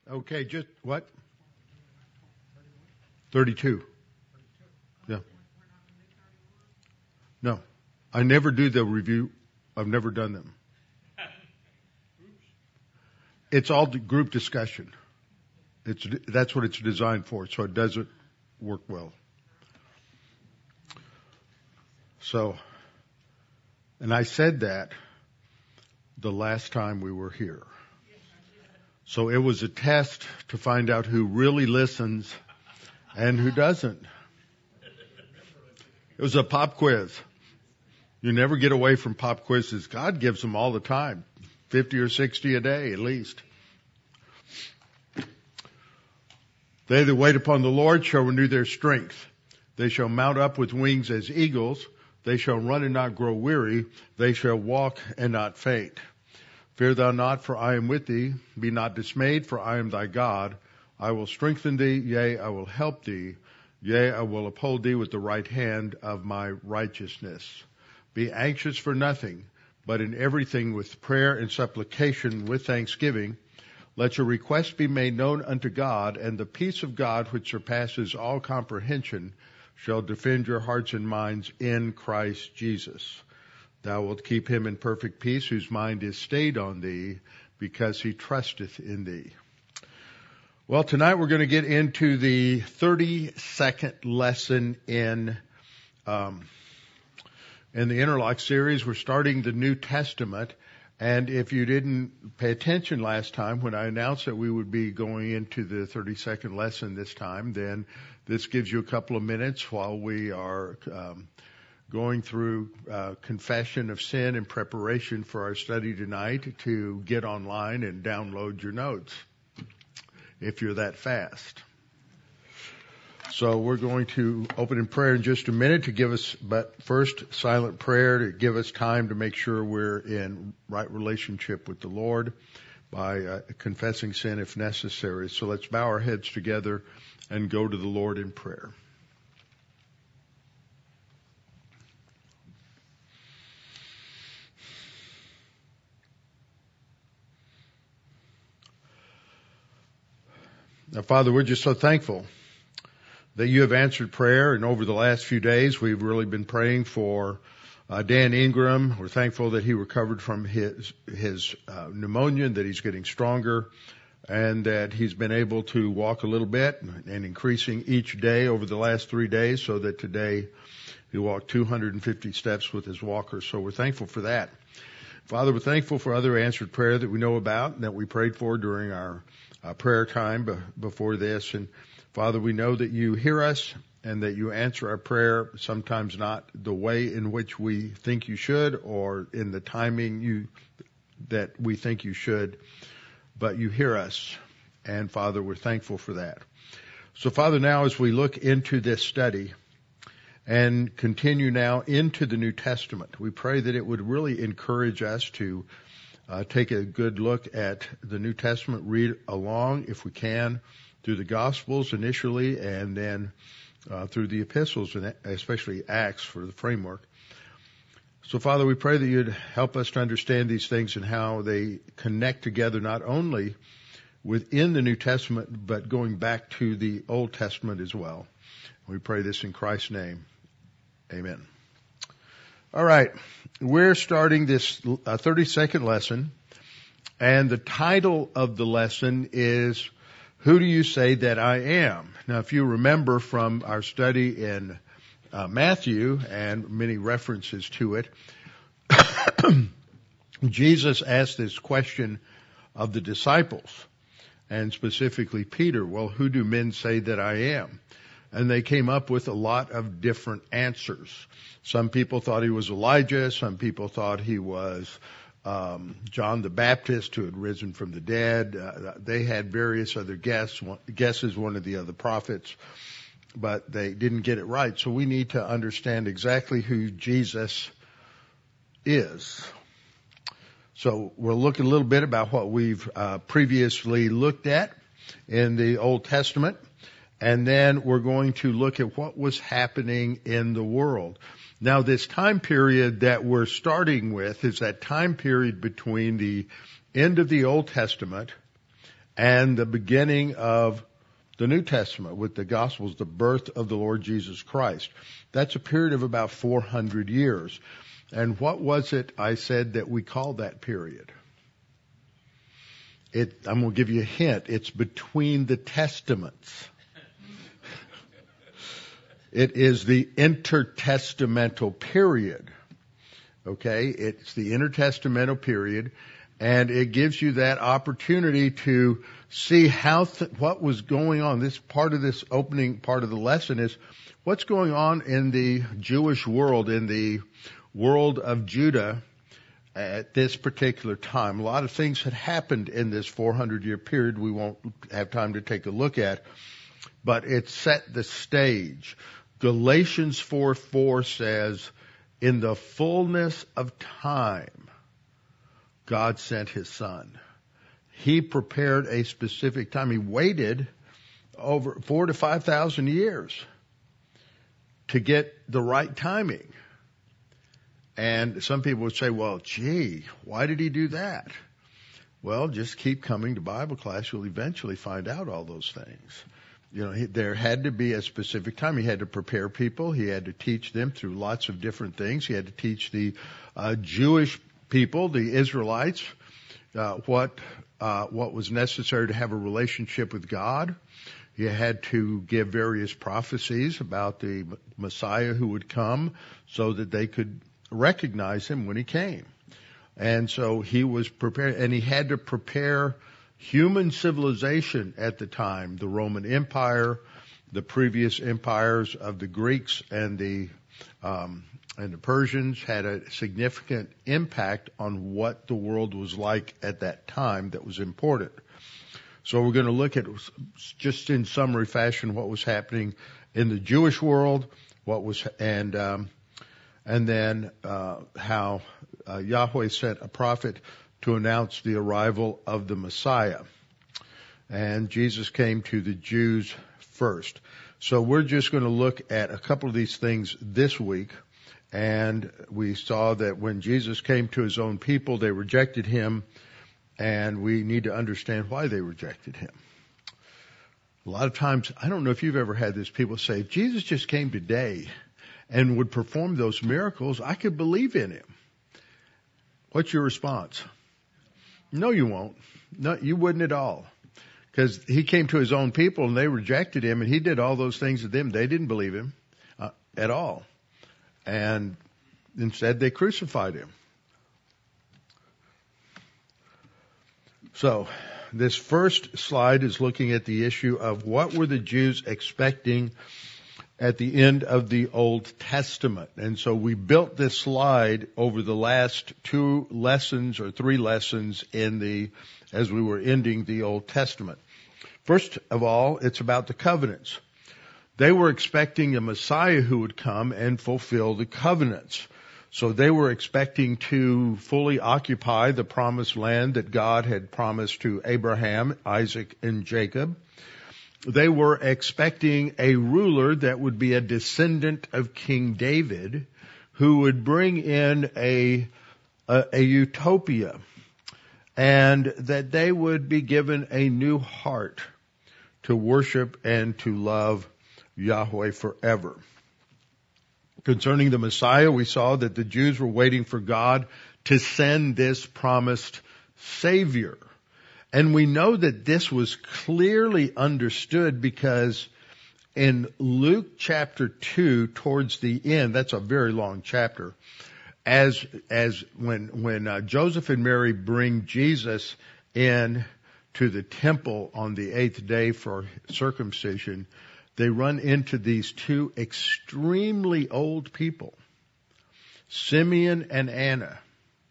Okay, just what? 32. Yeah. No, I never do the review. I've never done them. It's all group discussion. That's what it's designed for, so it doesn't work well. So, and I said that the last time we were here. So it was a test to find out who really listens and who doesn't. It was a pop quiz. You never get away from pop quizzes. God gives them all the time, 50 or 60 a day at least. They that wait upon the Lord shall renew their strength. They shall mount up with wings as eagles. They shall run and not grow weary. They shall walk and not faint. Fear thou not, for I am with thee. Be not dismayed, for I am thy God. I will strengthen thee, yea, I will help thee. Yea, I will uphold thee with the right hand of my righteousness. Be anxious for nothing, but in everything with prayer and supplication with thanksgiving, let your requests be made known unto God, and the peace of God, which surpasses all comprehension, shall defend your hearts and minds in Christ Jesus. Thou wilt keep him in perfect peace, whose mind is stayed on thee, because he trusteth in thee. Well, tonight we're going to get into the 32nd lesson in the Interlock series. We're starting the New Testament. And if you didn't pay attention last time when I announced that we would be going into the 32nd lesson this time, then this gives you a couple of minutes while we are going through confession of sin in preparation for our study tonight to get online and download your notes if you're that fast. So we're going to open in prayer in just a minute to give us, but first silent prayer to give us time to make sure we're in right relationship with the Lord by confessing sin if necessary. So let's bow our heads together and go to the Lord in prayer. Now, Father, we're just so thankful that you have answered prayer, and over the last few days we've really been praying for Dan Ingram. We're thankful that he recovered from his pneumonia, and that he's getting stronger, and that he's been able to walk a little bit and increasing each day over the last 3 days, so that today he walked 250 steps with his walker. So we're thankful for that. Father, we're thankful for other answered prayer that we know about and that we prayed for during our prayer time before this. And Father, we know that you hear us and that you answer our prayer, sometimes not the way in which we think you should or in the timing that we think you should, but you hear us. And Father, we're thankful for that. So Father, now as we look into this study and continue now into the New Testament, we pray that it would really encourage us to take a good look at the New Testament, read along if we can through the Gospels initially, and then through the epistles, and especially Acts for the framework. So Father, we pray that you'd help us to understand these things and how they connect together, not only within the New Testament, but going back to the Old Testament as well. We pray this in Christ's name. Amen. All right. We're starting this 32nd lesson, and the title of the lesson is, Who Do You Say That I Am? Now, if you remember from our study in Matthew and many references to it, Jesus asked this question of the disciples, and specifically Peter, well, who do men say that I am? And they came up with a lot of different answers. Some people thought he was Elijah. Some people thought he was John the Baptist who had risen from the dead. They had various other guesses, one of the other prophets, but they didn't get it right. So we need to understand exactly who Jesus is. So we'll look a little bit about what we've previously looked at in the Old Testament. And then we're going to look at what was happening in the world. Now, this time period that we're starting with is that time period between the end of the Old Testament and the beginning of the New Testament with the Gospels, the birth of the Lord Jesus Christ. That's a period of about 400 years. And what was it I said that we call that period? I'm going to give you a hint. It's between the Testaments. It is the intertestamental period. Okay? It's the intertestamental period, and it gives you that opportunity to see what was going on. This part of this opening part of the lesson is what's going on in the Jewish world, in the world of Judah at this particular time. A lot of things had happened in this 400-year period we won't have time to take a look at, but it set the stage. Galatians 4:4 says, in the fullness of time, God sent His Son. He prepared a specific time. He waited over 4,000 to 5,000 years to get the right timing. And some people would say, well, gee, why did He do that? Well, just keep coming to Bible class. You'll eventually find out all those things. You know, there had to be a specific time. He had to prepare people. He had to teach them through lots of different things. He had to teach the Jewish people, the Israelites, what was necessary to have a relationship with God. He had to give various prophecies about the Messiah who would come so that they could recognize Him when He came. And so He was prepared, and He had to prepare human civilization at the time. The Roman Empire, the previous empires of the Greeks and the Persians had a significant impact on what the world was like at that time that was important. So we're going to look at, just in summary fashion, what was happening in the Jewish world, and then how Yahweh sent a prophet to announce the arrival of the Messiah. And Jesus came to the Jews first. So we're just going to look at a couple of these things this week. And we saw that when Jesus came to His own people, they rejected Him, and we need to understand why they rejected Him. A lot of times, I don't know if you've ever had this, people say, if Jesus just came today and would perform those miracles, I could believe in Him. What's your response? No, you won't. No, you wouldn't at all. Because He came to His own people and they rejected Him, and He did all those things to them. They didn't believe Him at all. And instead they crucified Him. So this first slide is looking at the issue of what were the Jews expecting at the end of the Old Testament. And so we built this slide over the last 2 lessons or 3 lessons as we were ending the Old Testament. First of all, it's about the covenants. They were expecting a Messiah who would come and fulfill the covenants. So they were expecting to fully occupy the promised land that God had promised to Abraham, Isaac, and Jacob. They were expecting a ruler that would be a descendant of King David, who would bring in a utopia, and that they would be given a new heart to worship and to love Yahweh forever. Concerning the Messiah, we saw that the Jews were waiting for God to send this promised Savior. And we know that this was clearly understood because in Luke chapter 2, towards the end, that's a very long chapter, as when Joseph and Mary bring Jesus in to the temple on the 8th day for circumcision, they run into these 2 extremely old people, Simeon and Anna.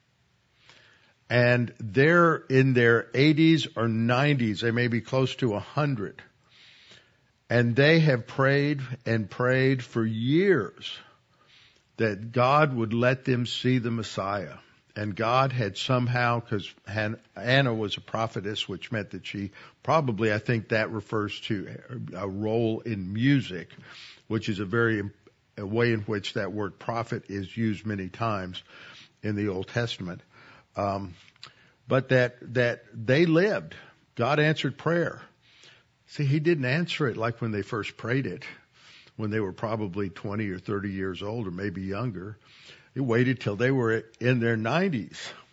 And they're in their 80s or 90s. They may be close to 100. And they have prayed and prayed for years that God would let them see the Messiah. And God had somehow, because Anna was a prophetess, which meant that she probably, I think that refers to a role in music, which is a way in which that word prophet is used many times in the Old Testament. But that they lived God answered prayer. See, he didn't answer it like when they first prayed it, when they were probably 20 or 30 years old or maybe younger. He waited till they were in their 90s.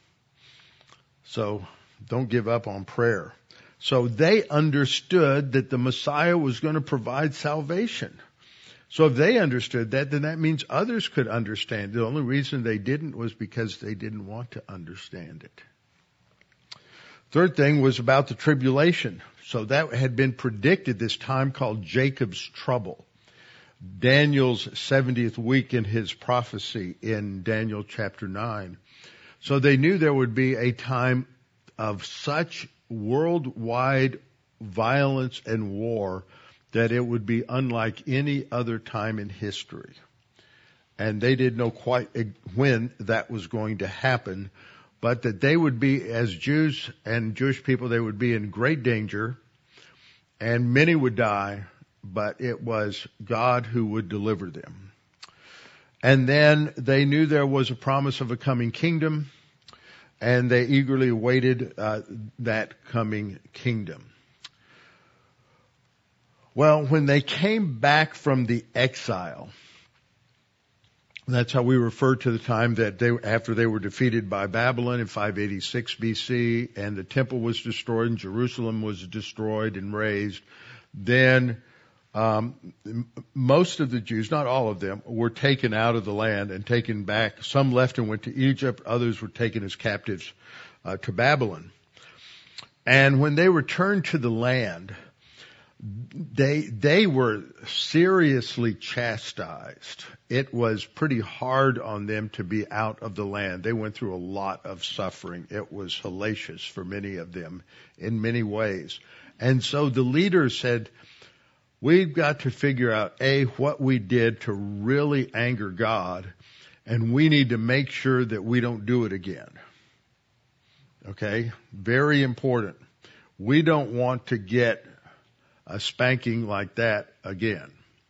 So don't give up on prayer. So they understood that the Messiah was going to provide salvation. So if they understood that, then that means others could understand. The only reason they didn't was because they didn't want to understand it. Third thing was about the tribulation. So that had been predicted, this time called Jacob's trouble. Daniel's 70th week in his prophecy in Daniel chapter 9. So they knew there would be a time of such worldwide violence and war that it would be unlike any other time in history. And they didn't know quite when that was going to happen, but that they would be, as Jews and Jewish people, they would be in great danger, and many would die, but it was God who would deliver them. And then they knew there was a promise of a coming kingdom, and they eagerly awaited that coming kingdom. Well, when they came back from the exile, that's how we refer to the time that after they were defeated by Babylon in 586 BC, and the temple was destroyed and Jerusalem was destroyed and razed, then most of the Jews, not all of them, were taken out of the land and taken back. Some left and went to Egypt. Others were taken as captives to Babylon. And when they returned to the land, they were seriously chastised. It was pretty hard on them to be out of the land. They went through a lot of suffering. It was hellacious for many of them in many ways. And so the leaders said, we've got to figure out, what we did to really anger God, and we need to make sure that we don't do it again. Okay? Very important. We don't want to get a spanking like that again.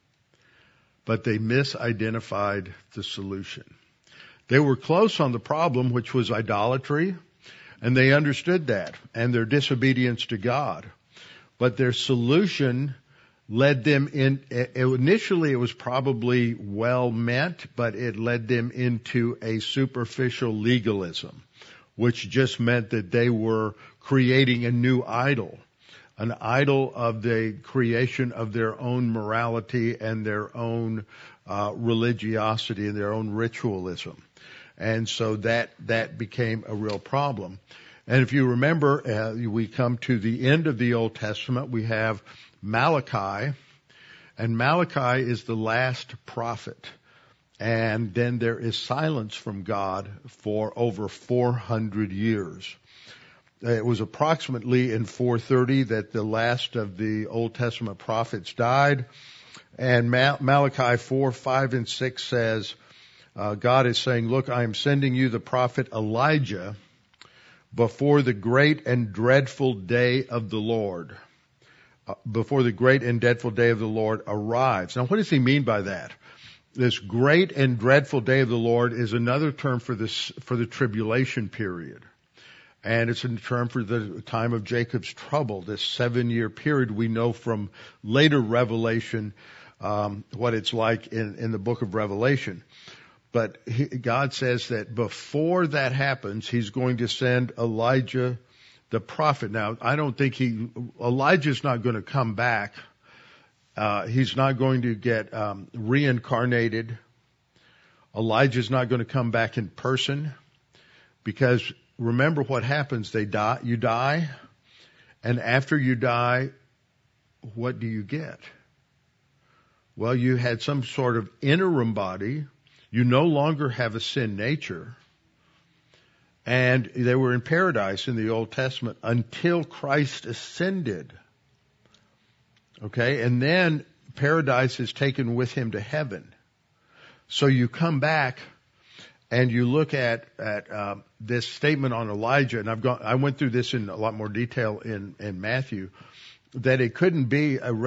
But they misidentified the solution. They were close on the problem, which was idolatry, and they understood that, and their disobedience to God. But their solution led them initially it was probably well meant, but it led them into a superficial legalism, which just meant that they were creating a new idol. An idol of the creation of their own morality and their own religiosity and their own ritualism. And so that became a real problem. And if you remember, we come to the end of the Old Testament, we have Malachi, and Malachi is the last prophet. And then there is silence from God for over 400 years. It was approximately in 430 that the last of the Old Testament prophets died. And Malachi 4, 5, and 6 says, God is saying, look, I am sending you the prophet Elijah before the great and dreadful day of the Lord. Before the great and dreadful day of the Lord arrives. Now, what does he mean by that? This great and dreadful day of the Lord is another term for the tribulation period. And it's a term for the time of Jacob's trouble, this 7-year period. We know from later Revelation what it's like in the book of Revelation. But God says that before that happens, he's going to send Elijah the prophet. Now, I don't think Elijah's not going to come back. He's not going to get reincarnated. Elijah's not going to come back in person, because remember what happens. You die, and after you die, what do you get? Well, you had some sort of interim body. You no longer have a sin nature. And they were in paradise in the Old Testament until Christ ascended. Okay, and then paradise is taken with him to heaven. So you come back and you look at this statement on Elijah, and I went through this in a lot more detail in Matthew, that it couldn't be a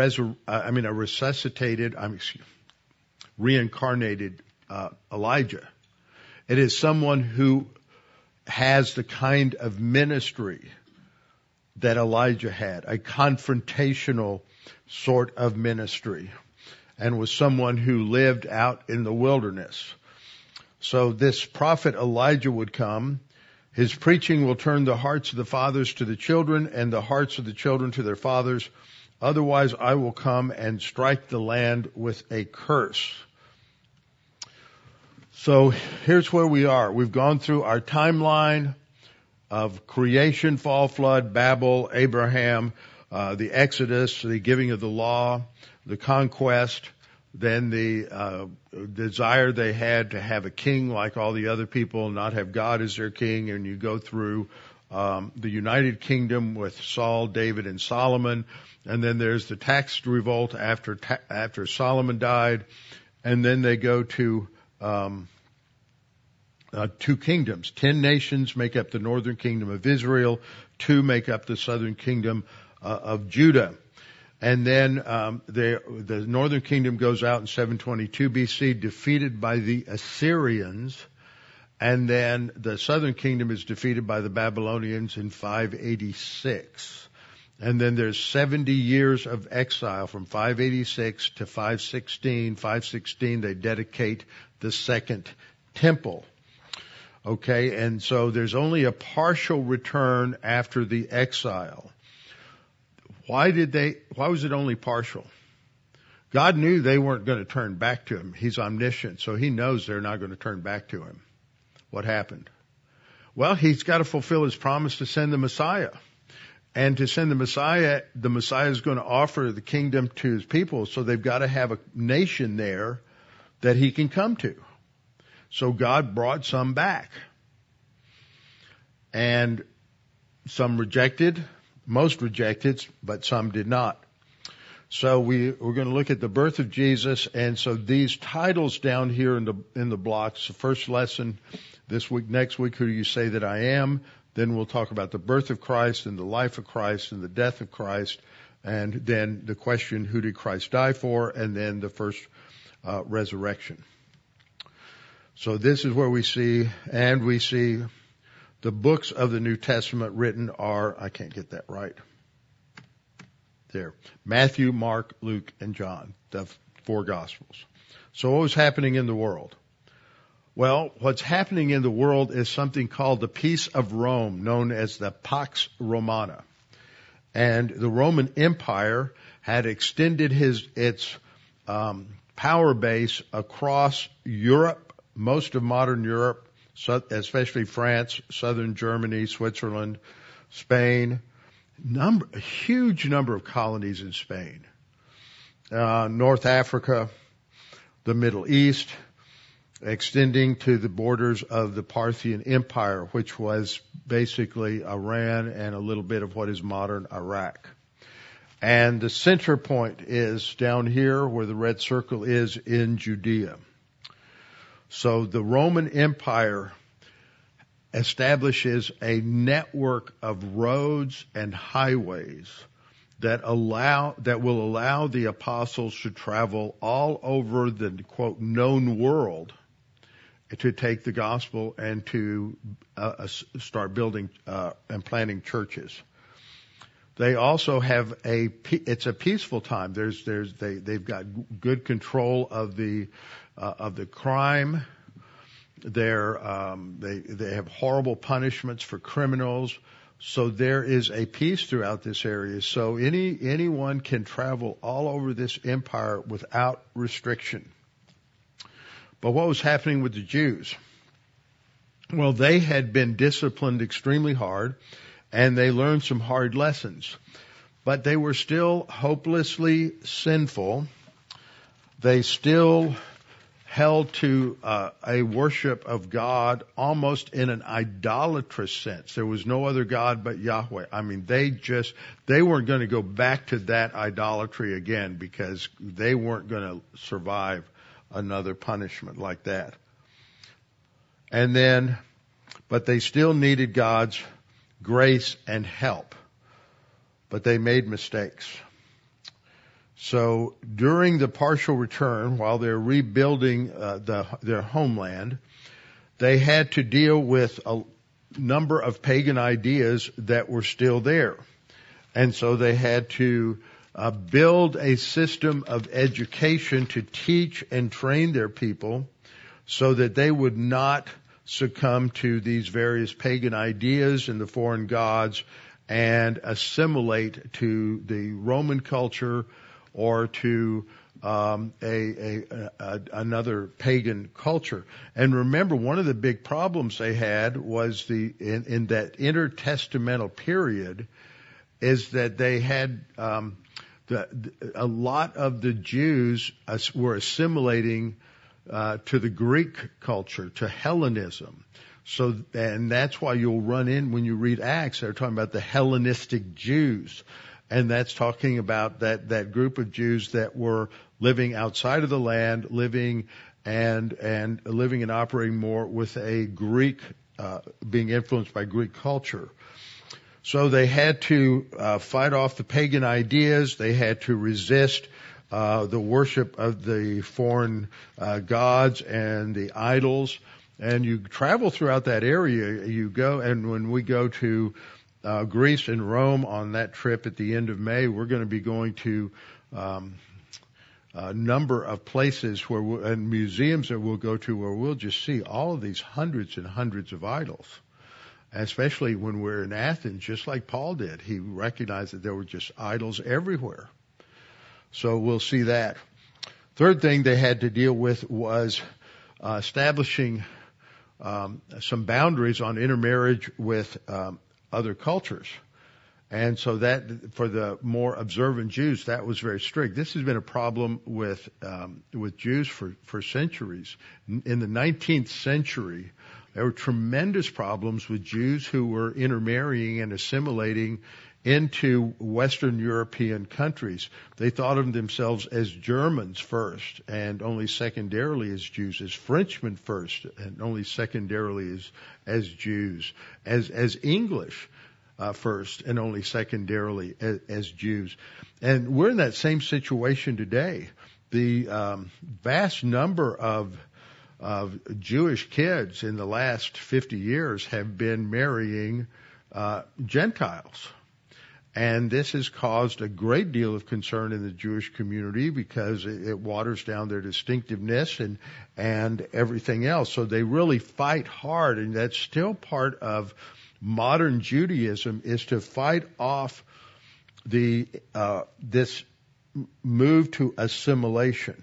reincarnated Elijah. It is someone who has the kind of ministry that Elijah had, a confrontational sort of ministry, and was someone who lived out in the wilderness. So this prophet Elijah would come. His preaching will turn the hearts of the fathers to the children and the hearts of the children to their fathers. Otherwise, I will come and strike the land with a curse. So here's where we are. We've gone through our timeline of creation, fall, flood, Babel, Abraham, the Exodus, the giving of the law, the conquest, then the desire they had to have a king like all the other people, not have God as their king, and you go through the United Kingdom with Saul, David, and Solomon, and then there's the tax revolt after Solomon died, and then they go to 2 kingdoms. 10 nations make up the northern kingdom of Israel, 2 make up the southern kingdom of Judah. And then the northern kingdom goes out in 722 BC, defeated by the Assyrians, and then the southern kingdom is defeated by the Babylonians in 586. And then there's 70 years of exile from 586 to 516. 516, they dedicate the second temple. Okay, and so there's only a partial return after the exile. Why was it only partial? God knew they weren't going to turn back to him. He's omniscient, so he knows they're not going to turn back to him. What happened? Well, he's got to fulfill his promise to send the Messiah. And to send the Messiah is going to offer the kingdom to his people, so they've got to have a nation there that he can come to. So God brought some back. And some rejected, most rejected, but some did not. So we're going to look at the birth of Jesus, and so these titles down here in the blocks. The first lesson this week, next week, who do you say that I am? Then we'll talk about the birth of Christ and the life of Christ and the death of Christ, and then the question, who did Christ die for? And then the first resurrection. So this is where we see the books of the New Testament written are, I can't get that right. There. Matthew, Mark, Luke, and John, the 4 Gospels. So what was happening in the world? Well, what's happening in the world is something called the Peace of Rome, known as the Pax Romana. And the Roman Empire had extended its power base across Europe, most of modern Europe, especially France, southern Germany, Switzerland, Spain. A huge number of colonies in Spain. North Africa, the Middle East, extending to the borders of the Parthian Empire, which was basically Iran and a little bit of what is modern Iraq. And the center point is down here where the red circle is in Judea. So the Roman Empire establishes a network of roads and highways that will allow the apostles to travel all over the, quote, known world to take the gospel and to start building and planting churches. They also have it's a peaceful time. They've got good control of the crime. They have horrible punishments for criminals. So there is a peace throughout this area. So anyone can travel all over this empire without restriction. But what was happening with the Jews? Well, they had been disciplined extremely hard, and they learned some hard lessons. But they were still hopelessly sinful. They still held to a worship of God almost in an idolatrous sense. There was no other God but Yahweh. I mean, they weren't going to go back to that idolatry again because they weren't going to survive another punishment like that. But they still needed God's grace and help. But they made mistakes. So during the partial return, while they're rebuilding their homeland, they had to deal with a number of pagan ideas that were still there. And so they had to build a system of education to teach and train their people so that they would not succumb to these various pagan ideas and the foreign gods and assimilate to the Roman culture or to another pagan culture. And remember, one of the big problems they had was in that intertestamental period is that they had a lot of the Jews were assimilating to the Greek culture, to Hellenism. So, and that's why you'll run in when you read Acts, they're talking about the Hellenistic Jews. And that's talking about that group of Jews that were living outside of the land, living and operating more with a Greek, being influenced by Greek culture. So they had to fight off the pagan ideas. They had to resist the worship of the foreign gods and the idols. And you travel throughout that area. You go, and when we go to Greece and Rome on that trip at the end of May, we're going to be going to a number of places and museums that we'll go to where we'll just see all of these hundreds and hundreds of idols. Especially when we're in Athens, just like Paul did. He recognized that there were just idols everywhere. So we'll see that. Third thing they had to deal with was establishing some boundaries on intermarriage with other cultures. And so that, for the more observant Jews, that was very strict. This has been a problem with Jews for centuries. In the 19th century, there were tremendous problems with Jews who were intermarrying and assimilating into Western European countries. They thought of themselves as Germans first, and only secondarily as Jews, as Frenchmen first, and only secondarily as Jews, as English first, and only secondarily as Jews. And we're in that same situation today. The vast number of Jewish kids in the last 50 years have been marrying Gentiles. And this has caused a great deal of concern in the Jewish community because it waters down their distinctiveness and everything else. So they really fight hard, and that's still part of modern Judaism, is to fight off this move to assimilation.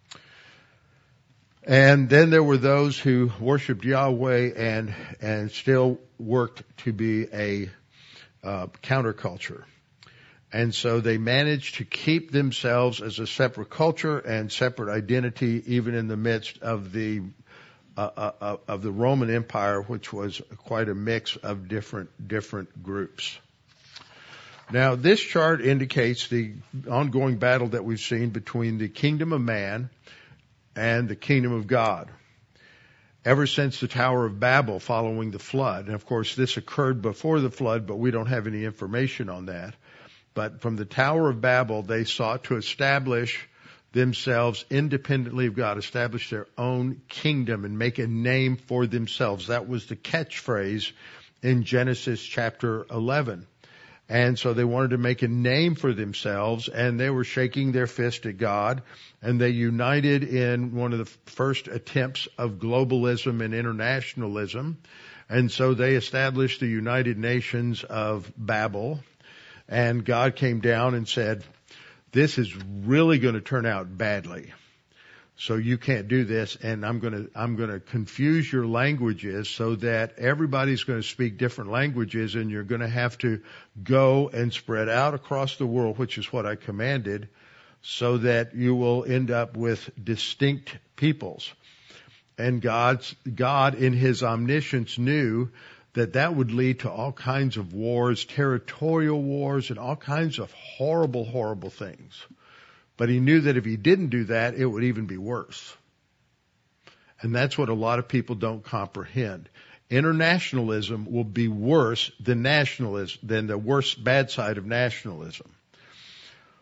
And then there were those who worshiped Yahweh and still worked to be a counterculture. And so they managed to keep themselves as a separate culture and separate identity, even in the midst of the Roman Empire, which was quite a mix of different groups. Now, this chart indicates the ongoing battle that we've seen between the kingdom of man and the kingdom of God. Ever since the Tower of Babel following the flood, and of course this occurred before the flood, but we don't have any information on that. But from the Tower of Babel, they sought to establish themselves independently of God, establish their own kingdom and make a name for themselves. That was the catchphrase in Genesis chapter 11. And so they wanted to make a name for themselves, and they were shaking their fist at God, and they united in one of the first attempts of globalism and internationalism. And so they established the United Nations of Babel, and God came down and said, this is really going to turn out badly. So you can't do this, and I'm going to confuse your languages so that everybody's going to speak different languages, and you're going to have to go and spread out across the world, which is what I commanded, so that you will end up with distinct peoples. And God in His omniscience knew that would lead to all kinds of wars, territorial wars, and all kinds of horrible, horrible things. But He knew that if He didn't do that, it would even be worse. And that's what a lot of people don't comprehend. Internationalism will be worse than nationalism, than the worst bad side of nationalism.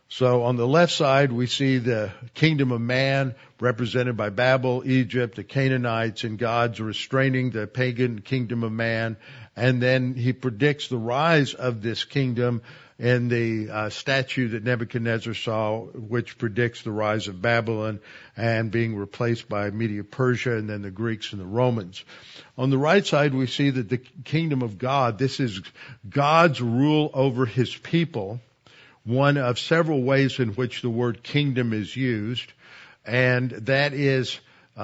So on the left side, we see the kingdom of man represented by Babel, Egypt, the Canaanites, and God's restraining the pagan kingdom of man. And then he predicts the rise of this kingdom in the statue that Nebuchadnezzar saw, which predicts the rise of Babylon and being replaced by Media-Persia and then the Greeks and the Romans. On the right side, we see that the kingdom of God, this is God's rule over his people, one of several ways in which the word kingdom is used, and that is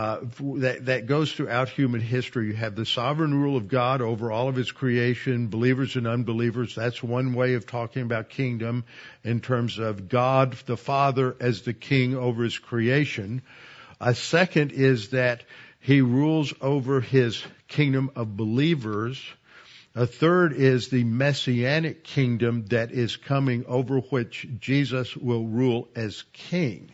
that goes throughout human history. You have the sovereign rule of God over all of his creation, believers and unbelievers. That's one way of talking about kingdom in terms of God the Father as the king over his creation. A second is that he rules over his kingdom of believers. A third is the messianic kingdom that is coming, over which Jesus will rule as king.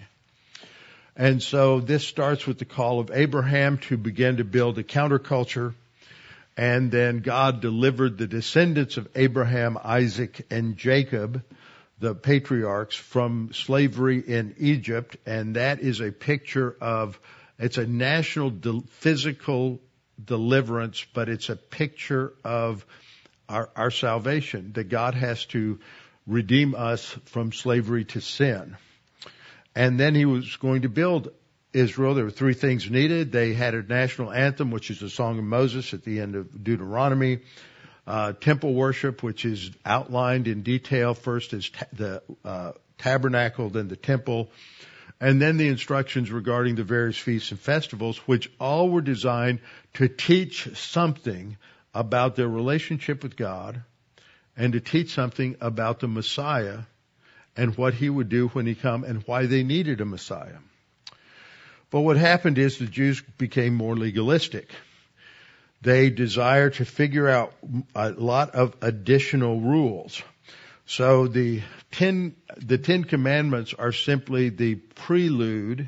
And so this starts with the call of Abraham to begin to build a counterculture. And then God delivered the descendants of Abraham, Isaac, and Jacob, the patriarchs, from slavery in Egypt. And that is a picture of, it's a national physical deliverance, but it's a picture of our salvation, that God has to redeem us from slavery to sin. And then he was going to build Israel. There were three things needed. They had a national anthem, which is the Song of Moses at the end of Deuteronomy. Temple worship, which is outlined in detail. First is the tabernacle, then the temple. And then the instructions regarding the various feasts and festivals, which all were designed to teach something about their relationship with God and to teach something about the Messiah and what he would do when he come and why they needed a Messiah. But what happened is the Jews became more legalistic. They desired to figure out a lot of additional rules. So the Ten Commandments are simply the prelude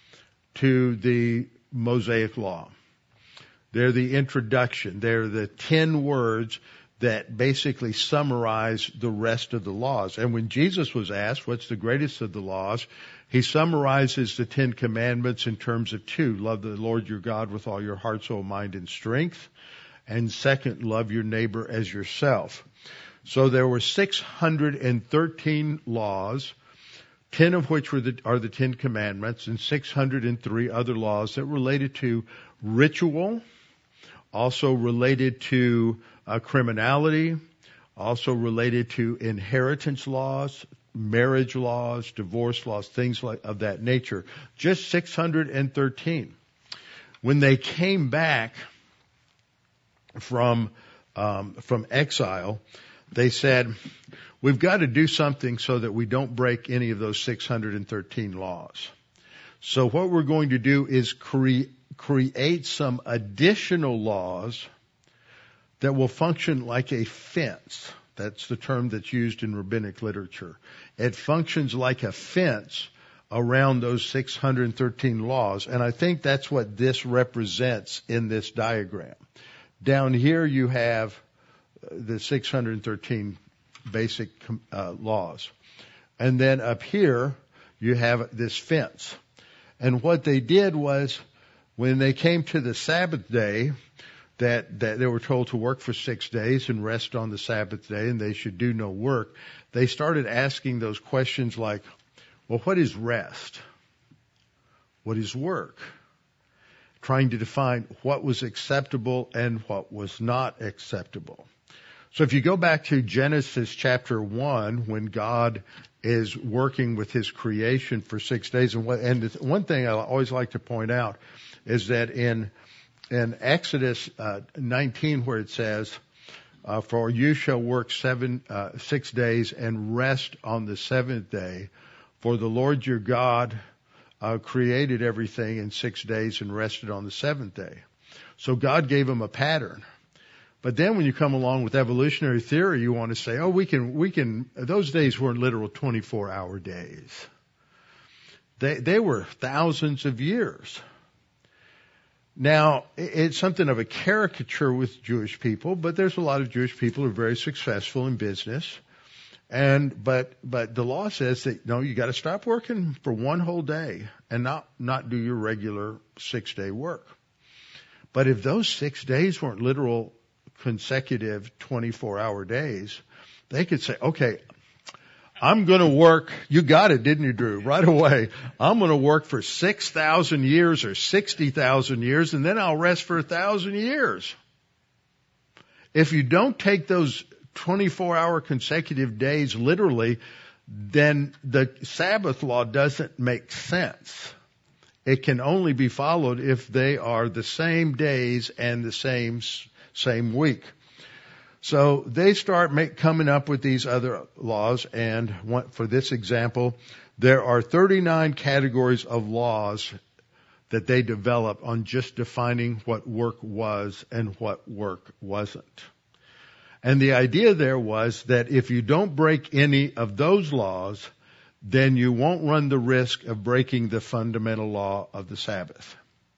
to the Mosaic Law. They're the introduction. They're the 10 words that basically summarize the rest of the laws. And when Jesus was asked, what's the greatest of the laws? He summarizes the 10 Commandments in terms of two. Love the Lord your God with all your heart, soul, mind, and strength. And second, love your neighbor as yourself. So there were 613 laws, 10 of which are the 10 Commandments, and 603 other laws that related to ritual, also related to criminality, also related to inheritance laws, marriage laws, divorce laws, things of that nature. Just 613. When they came back from exile, they said, we've got to do something so that we don't break any of those 613 laws. So what we're going to do is create some additional laws that will function like a fence. That's the term that's used in rabbinic literature. It functions like a fence around those 613 laws. And I think that's what this represents in this diagram. Down here you have the 613 basic laws. And then up here you have this fence. And what they did was, when they came to the Sabbath day, that they were told to work for 6 days and rest on the Sabbath day, and they should do no work, they started asking those questions like, well, what is rest? What is work? Trying to define what was acceptable and what was not acceptable. So if you go back to Genesis chapter 1, when God is working with his creation for 6 days, and one thing I always like to point out is that in Exodus 19, where it says, for you shall work 6 days and rest on the seventh day, for the Lord your God created everything in 6 days and rested on the seventh day. So God gave him a pattern. But then when you come along with evolutionary theory, you want to say, oh, we can, those days weren't literal 24-hour days. They were thousands of years. Now, it's something of a caricature with Jewish people, but there's a lot of Jewish people who are very successful in business. But the law says that, no, you got to stop working for one whole day and not do your regular 6-day work. But if those 6 days weren't literal consecutive 24-hour days, they could say, okay, I'm going to work. You got it, didn't you, Drew? Right away. I'm going to work for 6,000 years or 60,000 years, and then I'll rest for 1,000 years. If you don't take those 24-hour consecutive days literally, then the Sabbath law doesn't make sense. It can only be followed if they are the same days and the same week. So they start coming up with these other laws, and for this example, there are 39 categories of laws that they develop on just defining what work was and what work wasn't. And the idea there was that if you don't break any of those laws, then you won't run the risk of breaking the fundamental law of the Sabbath.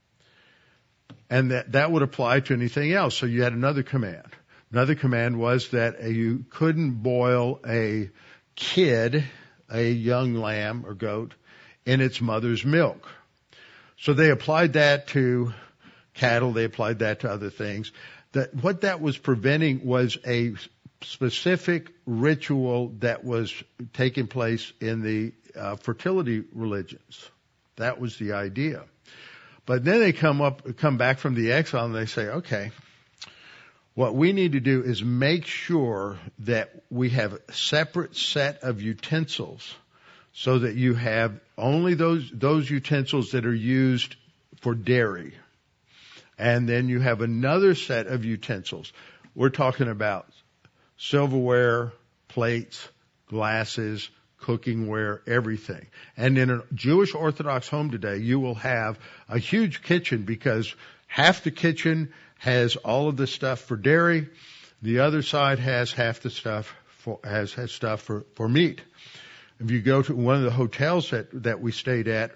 And that would apply to anything else. So you had another command. Another command was that you couldn't boil a kid, a young lamb or goat, in its mother's milk. So they applied that to cattle. They applied that to other things. What that was preventing was a specific ritual that was taking place in the fertility religions. That was the idea. But then they come back from the exile and they say, okay, what we need to do is make sure that we have a separate set of utensils so that you have only those utensils that are used for dairy. And then you have another set of utensils. We're talking about silverware, plates, glasses, cookingware, everything. And in a Jewish Orthodox home today, you will have a huge kitchen because half the kitchen has all of the stuff for dairy. The other side has half the stuff has stuff for meat. If you go to one of the hotels that we stayed at,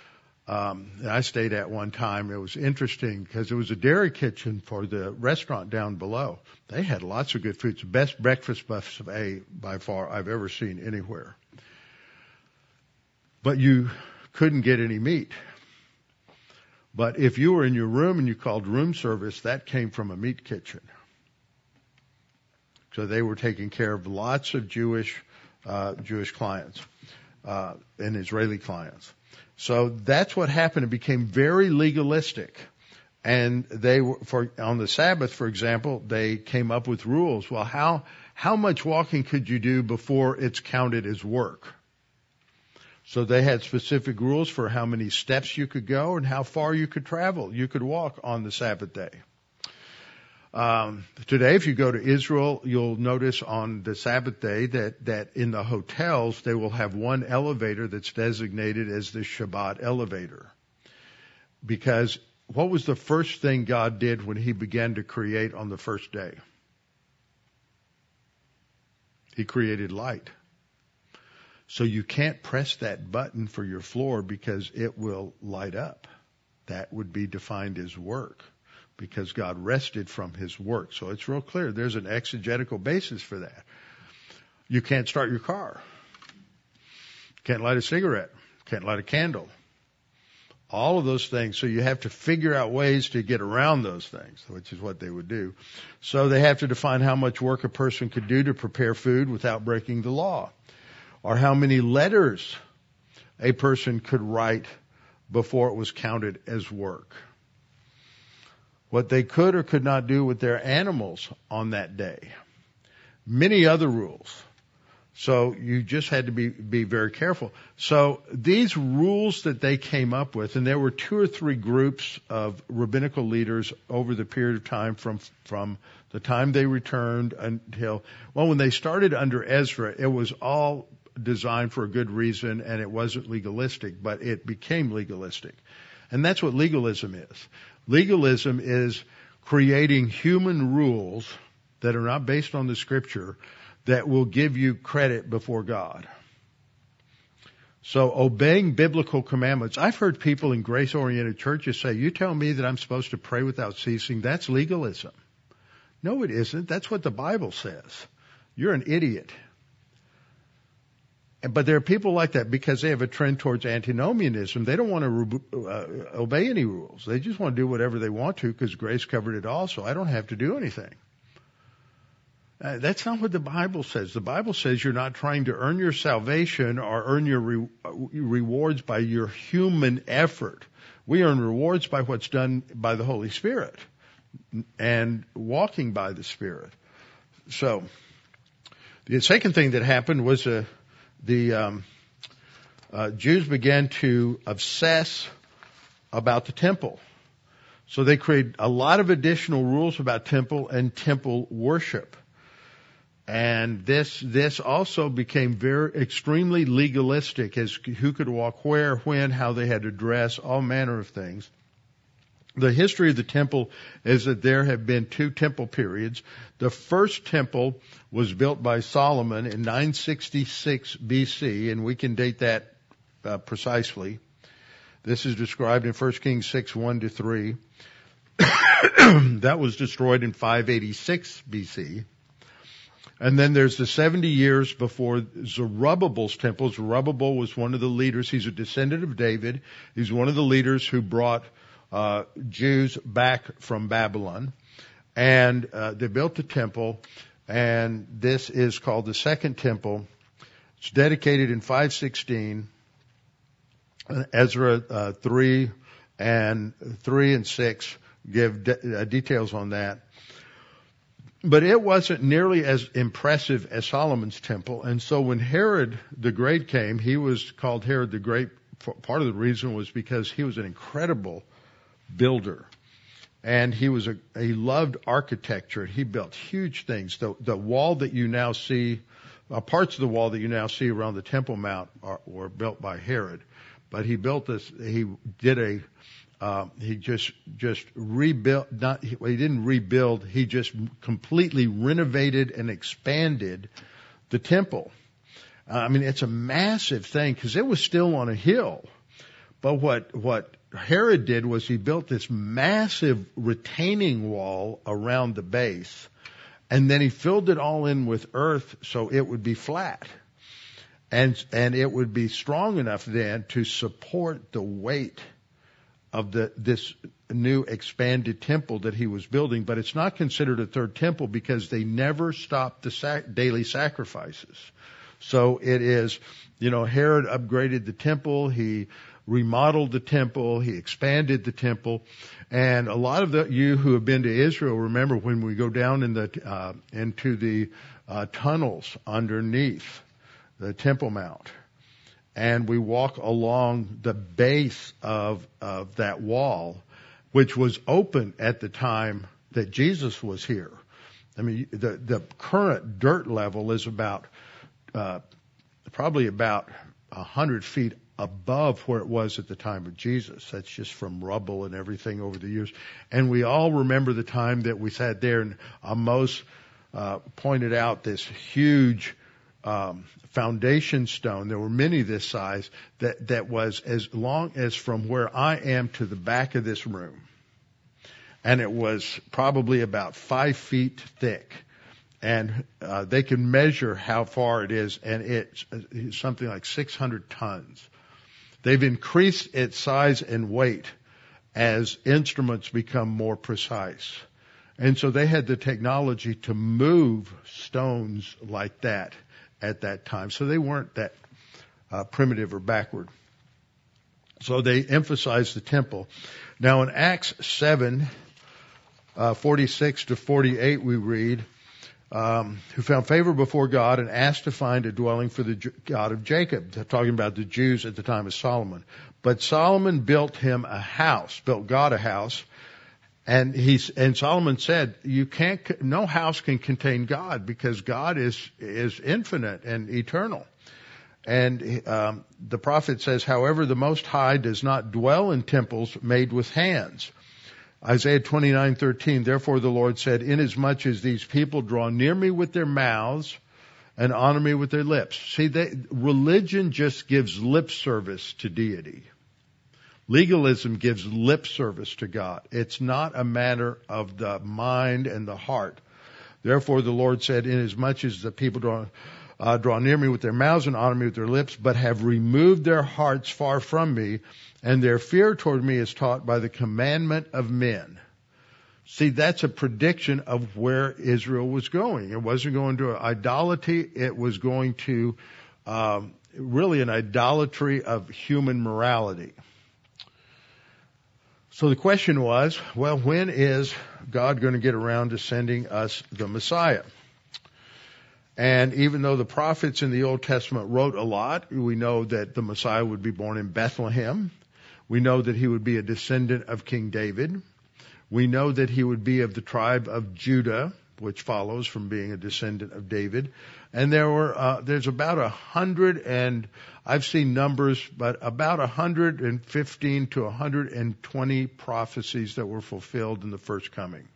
I stayed at one time, it was interesting because it was a dairy kitchen for the restaurant down below. They had lots of good food. It's the best breakfast buffet by far I've ever seen anywhere. But you couldn't get any meat. But if you were in your room and you called room service, that came from a meat kitchen. So they were taking care of lots of Jewish clients, and Israeli clients. So that's what happened. It became very legalistic. And they were, on the Sabbath, for example, they came up with rules. Well, how much walking could you do before it's counted as work? So they had specific rules for how many steps you could go and how far you could travel. You could walk on the Sabbath day. Today, if you go to Israel, you'll notice on the Sabbath day that in the hotels, they will have one elevator that's designated as the Shabbat elevator. Because what was the first thing God did when he began to create on the first day? He created light. So you can't press that button for your floor because it will light up. That would be defined as work because God rested from his work. So it's real clear. There's an exegetical basis for that. You can't start your car. Can't light a cigarette. Can't light a candle. All of those things. So you have to figure out ways to get around those things, which is what they would do. So they have to define how much work a person could do to prepare food without breaking the law, or how many letters a person could write before it was counted as work. What they could or could not do with their animals on that day. Many other rules. So you just had to be very careful. So these rules that they came up with, and there were 2 or 3 groups of rabbinical leaders over the period of time from the time they returned until, well, when they started under Ezra, it was all designed for a good reason and it wasn't legalistic, but it became legalistic. And that's what legalism is. Legalism is creating human rules that are not based on the scripture that will give you credit before God. So obeying biblical commandments. I've heard people in grace-oriented churches say, you tell me that I'm supposed to pray without ceasing. That's legalism. No, it isn't. That's what the Bible says. You're an idiot. But there are people like that because they have a trend towards antinomianism. They don't want to obey any rules. They just want to do whatever they want to because grace covered it all, so I don't have to do anything. That's not what the Bible says. The Bible says you're not trying to earn your salvation or earn your rewards by your human effort. We earn rewards by what's done by the Holy Spirit and walking by the Spirit. So, the second thing that happened was the Jews began to obsess about the temple. So they created a lot of additional rules about temple and temple worship. And this also became extremely legalistic as who could walk where, when, how they had to dress, all manner of things. The history of the temple is that there have been two temple periods. The first temple was built by Solomon in 966 BC, and we can date that precisely. This is described in 1 Kings 6, 1-3. That was destroyed in 586 BC. And then there's the 70 years before Zerubbabel's temple. Zerubbabel was one of the leaders. He's a descendant of David. He's one of the leaders who brought Jews back from Babylon. And they built the temple, and this is called the Second Temple. It's dedicated in 516. Ezra 3 and 6 give details on that. But it wasn't nearly as impressive as Solomon's temple. And so when Herod the Great came, he was called Herod the Great. Part of the reason was because he was an incredible builder. And he loved architecture. He built huge things. The wall that you now see, parts of the wall that you now see around the Temple Mount were built by Herod. But he built this, he just rebuilt, he didn't rebuild, he just completely renovated and expanded the temple. It's a massive thing because it was still on a hill. But what Herod did was he built this massive retaining wall around the base, and then he filled it all in with earth so it would be flat. And it would be strong enough then to support the weight of this new expanded temple that he was building. But it's not considered a third temple because they never stopped the daily sacrifices. So it is, Herod upgraded the temple, he remodeled the temple, he expanded the temple. And a lot of you who have been to Israel remember when we go down into the tunnels underneath the Temple Mount, and we walk along the base of that wall, which was open at the time that Jesus was here. The current dirt level is probably about 100 feet above where it was at the time of Jesus. That's just from rubble and everything over the years. And we all remember the time that we sat there, and Amos pointed out this huge foundation stone. There were many this size that was as long as from where I am to the back of this room. And it was probably about 5 feet thick. And they can measure how far it is, and it's something like 600 tons. They've increased its size and weight as instruments become more precise. And so they had the technology to move stones like that at that time. So they weren't that primitive or backward. So they emphasized the temple. Now in Acts 7, 46-48 we read, who found favor before God and asked to find a dwelling for the God of Jacob. They're talking about the Jews at the time of Solomon. But Solomon built God a house. And Solomon said, no house can contain God because God is infinite and eternal. And the prophet says, however, the Most High does not dwell in temples made with hands. Isaiah 29:13, therefore the Lord said, inasmuch as these people draw near me with their mouths and honor me with their lips. See, religion just gives lip service to deity. Legalism gives lip service to God. It's not a matter of the mind and the heart. Therefore, the Lord said, inasmuch as the people draw, draw near me with their mouths and honor me with their lips, but have removed their hearts far from me, and their fear toward me is taught by the commandment of men. See, that's a prediction of where Israel was going. It wasn't going to idolatry. It was going to really an idolatry of human morality. So the question was, well, when is God going to get around to sending us the Messiah? And even though the prophets in the Old Testament wrote a lot, we know that the Messiah would be born in Bethlehem. We know that he would be a descendant of King David. We know that he would be of the tribe of Judah, which follows from being a descendant of David. And there's about 100, and I've seen numbers, but about 115 to 120 prophecies that were fulfilled in the first coming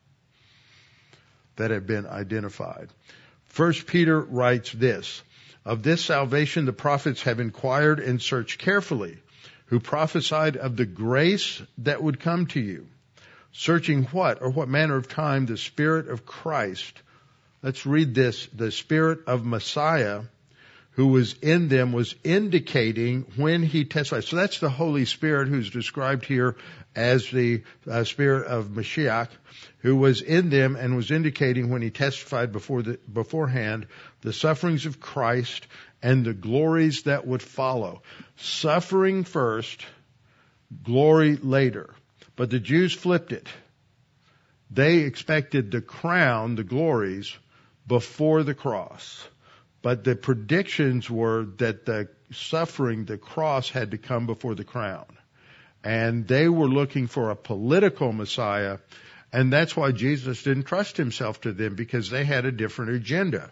that have been identified. 1 Peter writes this, of this salvation the prophets have inquired and searched carefully, who prophesied of the grace that would come to you, searching what or what manner of time the Spirit of Christ, let's read this, the Spirit of Messiah who was in them was indicating when he testified. So that's the Holy Spirit who's described here as the Spirit of Mashiach, who was in them and was indicating when he testified beforehand the sufferings of Christ and the glories that would follow. Suffering first, glory later. But the Jews flipped it. They expected the crown, the glories, before the cross. But the predictions were that the suffering, the cross, had to come before the crown. And they were looking for a political Messiah, and that's why Jesus didn't trust himself to them, because they had a different agenda.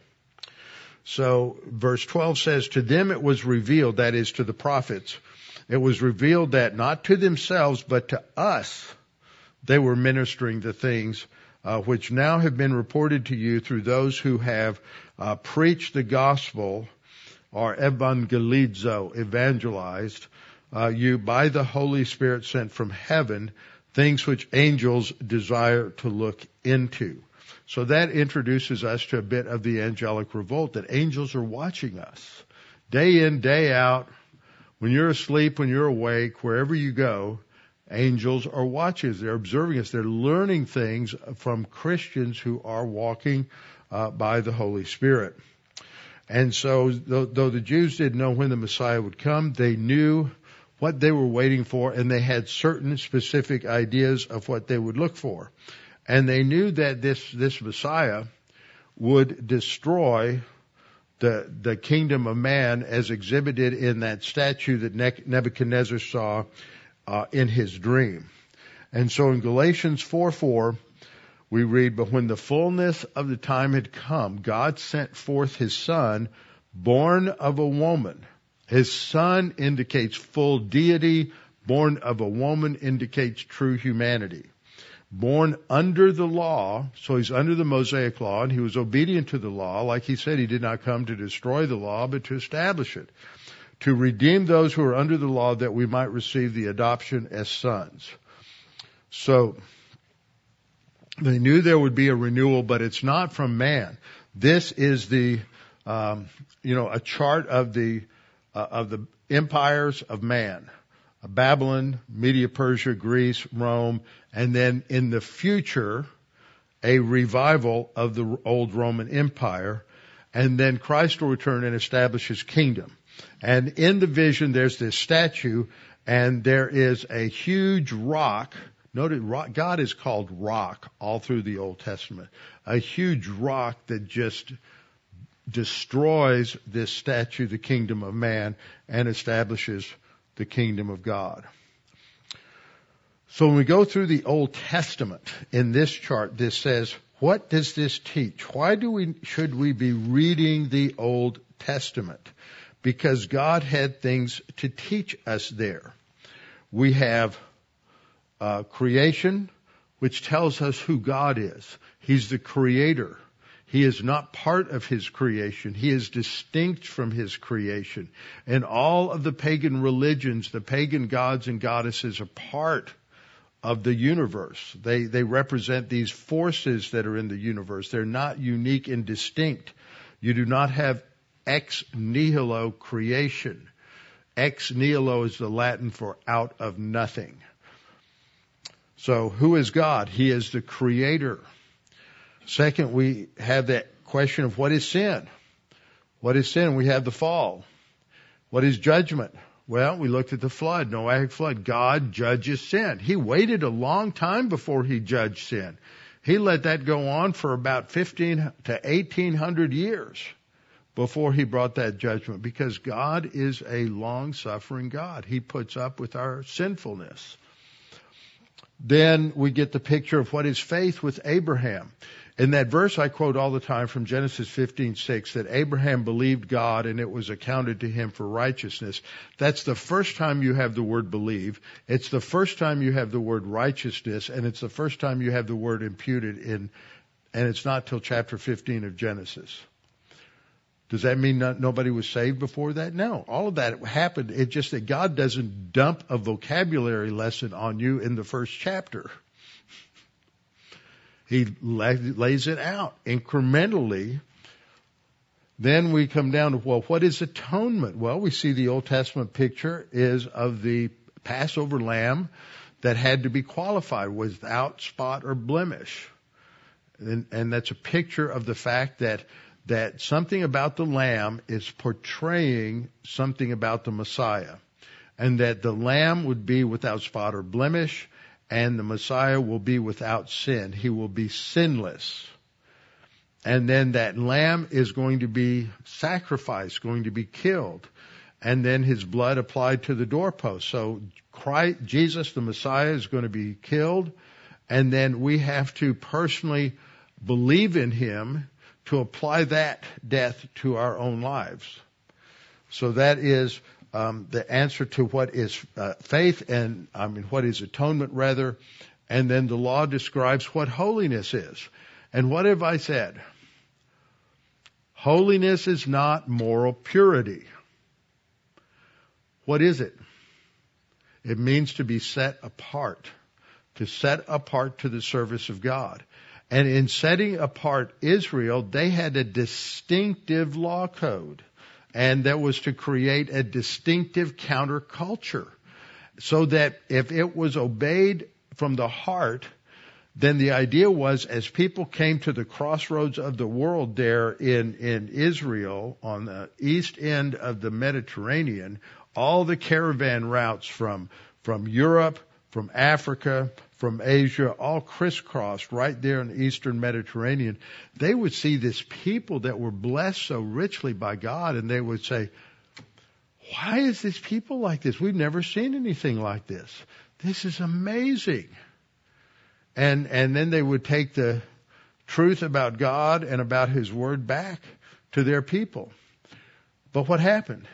So verse 12 says, to them it was revealed, that is to the prophets, it was revealed that not to themselves but to us they were ministering the things which now have been reported to you through those who have preached the gospel, or evangelizo, evangelized, you by the Holy Spirit sent from heaven, things which angels desire to look into. So that introduces us to a bit of the angelic revolt, that angels are watching us day in, day out. When you're asleep, when you're awake, wherever you go, angels are watching us. They're observing us. They're learning things from Christians who are walking by the Holy Spirit. And so, though the Jews didn't know when the Messiah would come, they knew what they were waiting for, and they had certain specific ideas of what they would look for. And they knew that this Messiah would destroy the kingdom of man as exhibited in that statue that Nebuchadnezzar saw in his dream. And so in Galatians 4:4, we read, but when the fullness of the time had come, God sent forth his Son, born of a woman. His Son indicates full deity. Born of a woman indicates true humanity. Born under the law, so he's under the Mosaic law, and he was obedient to the law. Like he said, he did not come to destroy the law, but to establish it, to redeem those who are under the law, that we might receive the adoption as sons. So they knew there would be a renewal, but it's not from man. This is the, a chart of the empires of man. Babylon, Media, Persia, Greece, Rome, and then in the future, a revival of the old Roman Empire, and then Christ will return and establish his kingdom. And in the vision, there's this statue, and there is a huge rock. Notice, God is called rock all through the Old Testament. A huge rock that just destroys this statue, the kingdom of man, and establishes the kingdom of God. So when we go through the Old Testament, in this chart, this says, what does this teach? Why should we be reading the Old Testament? Because God had things to teach us there. We have creation, which tells us who God is. He's the creator. He is not part of his creation. He is distinct from his creation. And all of the pagan religions, the pagan gods and goddesses, are part of the universe. They represent these forces that are in the universe. They're not unique and distinct. You do not have ex nihilo creation. Ex nihilo is the Latin for out of nothing. So who is God? He is the creator. Second, we have that question of what is sin? What is sin? We have the fall. What is judgment? Well, we looked at the flood, Noahic flood. God judges sin. He waited a long time before he judged sin. He let that go on for about 15 to 1800 years before he brought that judgment, because God is a long-suffering God. He puts up with our sinfulness. Then we get the picture of what is faith with Abraham. In that verse I quote all the time from Genesis 15:6, that Abraham believed God and it was accounted to him for righteousness. That's the first time you have the word believe. It's the first time you have the word righteousness, and it's the first time you have the word imputed in, and it's not till chapter 15 of Genesis. Does that mean nobody was saved before that? No. All of that happened. It's just that God doesn't dump a vocabulary lesson on you in the first chapter. He lays it out incrementally. Then we come down to, well, what is atonement? Well, we see the Old Testament picture is of the Passover lamb that had to be qualified without spot or blemish. And that's a picture of the fact that something about the lamb is portraying something about the Messiah. And that the lamb would be without spot or blemish, and the Messiah will be without sin. He will be sinless. And then that lamb is going to be sacrificed, going to be killed. And then his blood applied to the doorpost. So Christ, Jesus, the Messiah, is going to be killed. And then we have to personally believe in him to apply that death to our own lives. So that is the answer to what is faith, and what is atonement rather. And then the law describes what holiness is. And what have I said? Holiness is not moral purity. What is it? It means to be set apart, to set apart to the service of God. And in setting apart Israel, they had a distinctive law code. And that was to create a distinctive counterculture. So that if it was obeyed from the heart, then the idea was, as people came to the crossroads of the world there in Israel, on the east end of the Mediterranean, all the caravan routes from Europe, from Africa, from Asia, all crisscrossed right there in the eastern Mediterranean, they would see this people that were blessed so richly by God, and they would say, why is this people like this? We've never seen anything like this. This is amazing. And then they would take the truth about God and about his word back to their people. But what happened?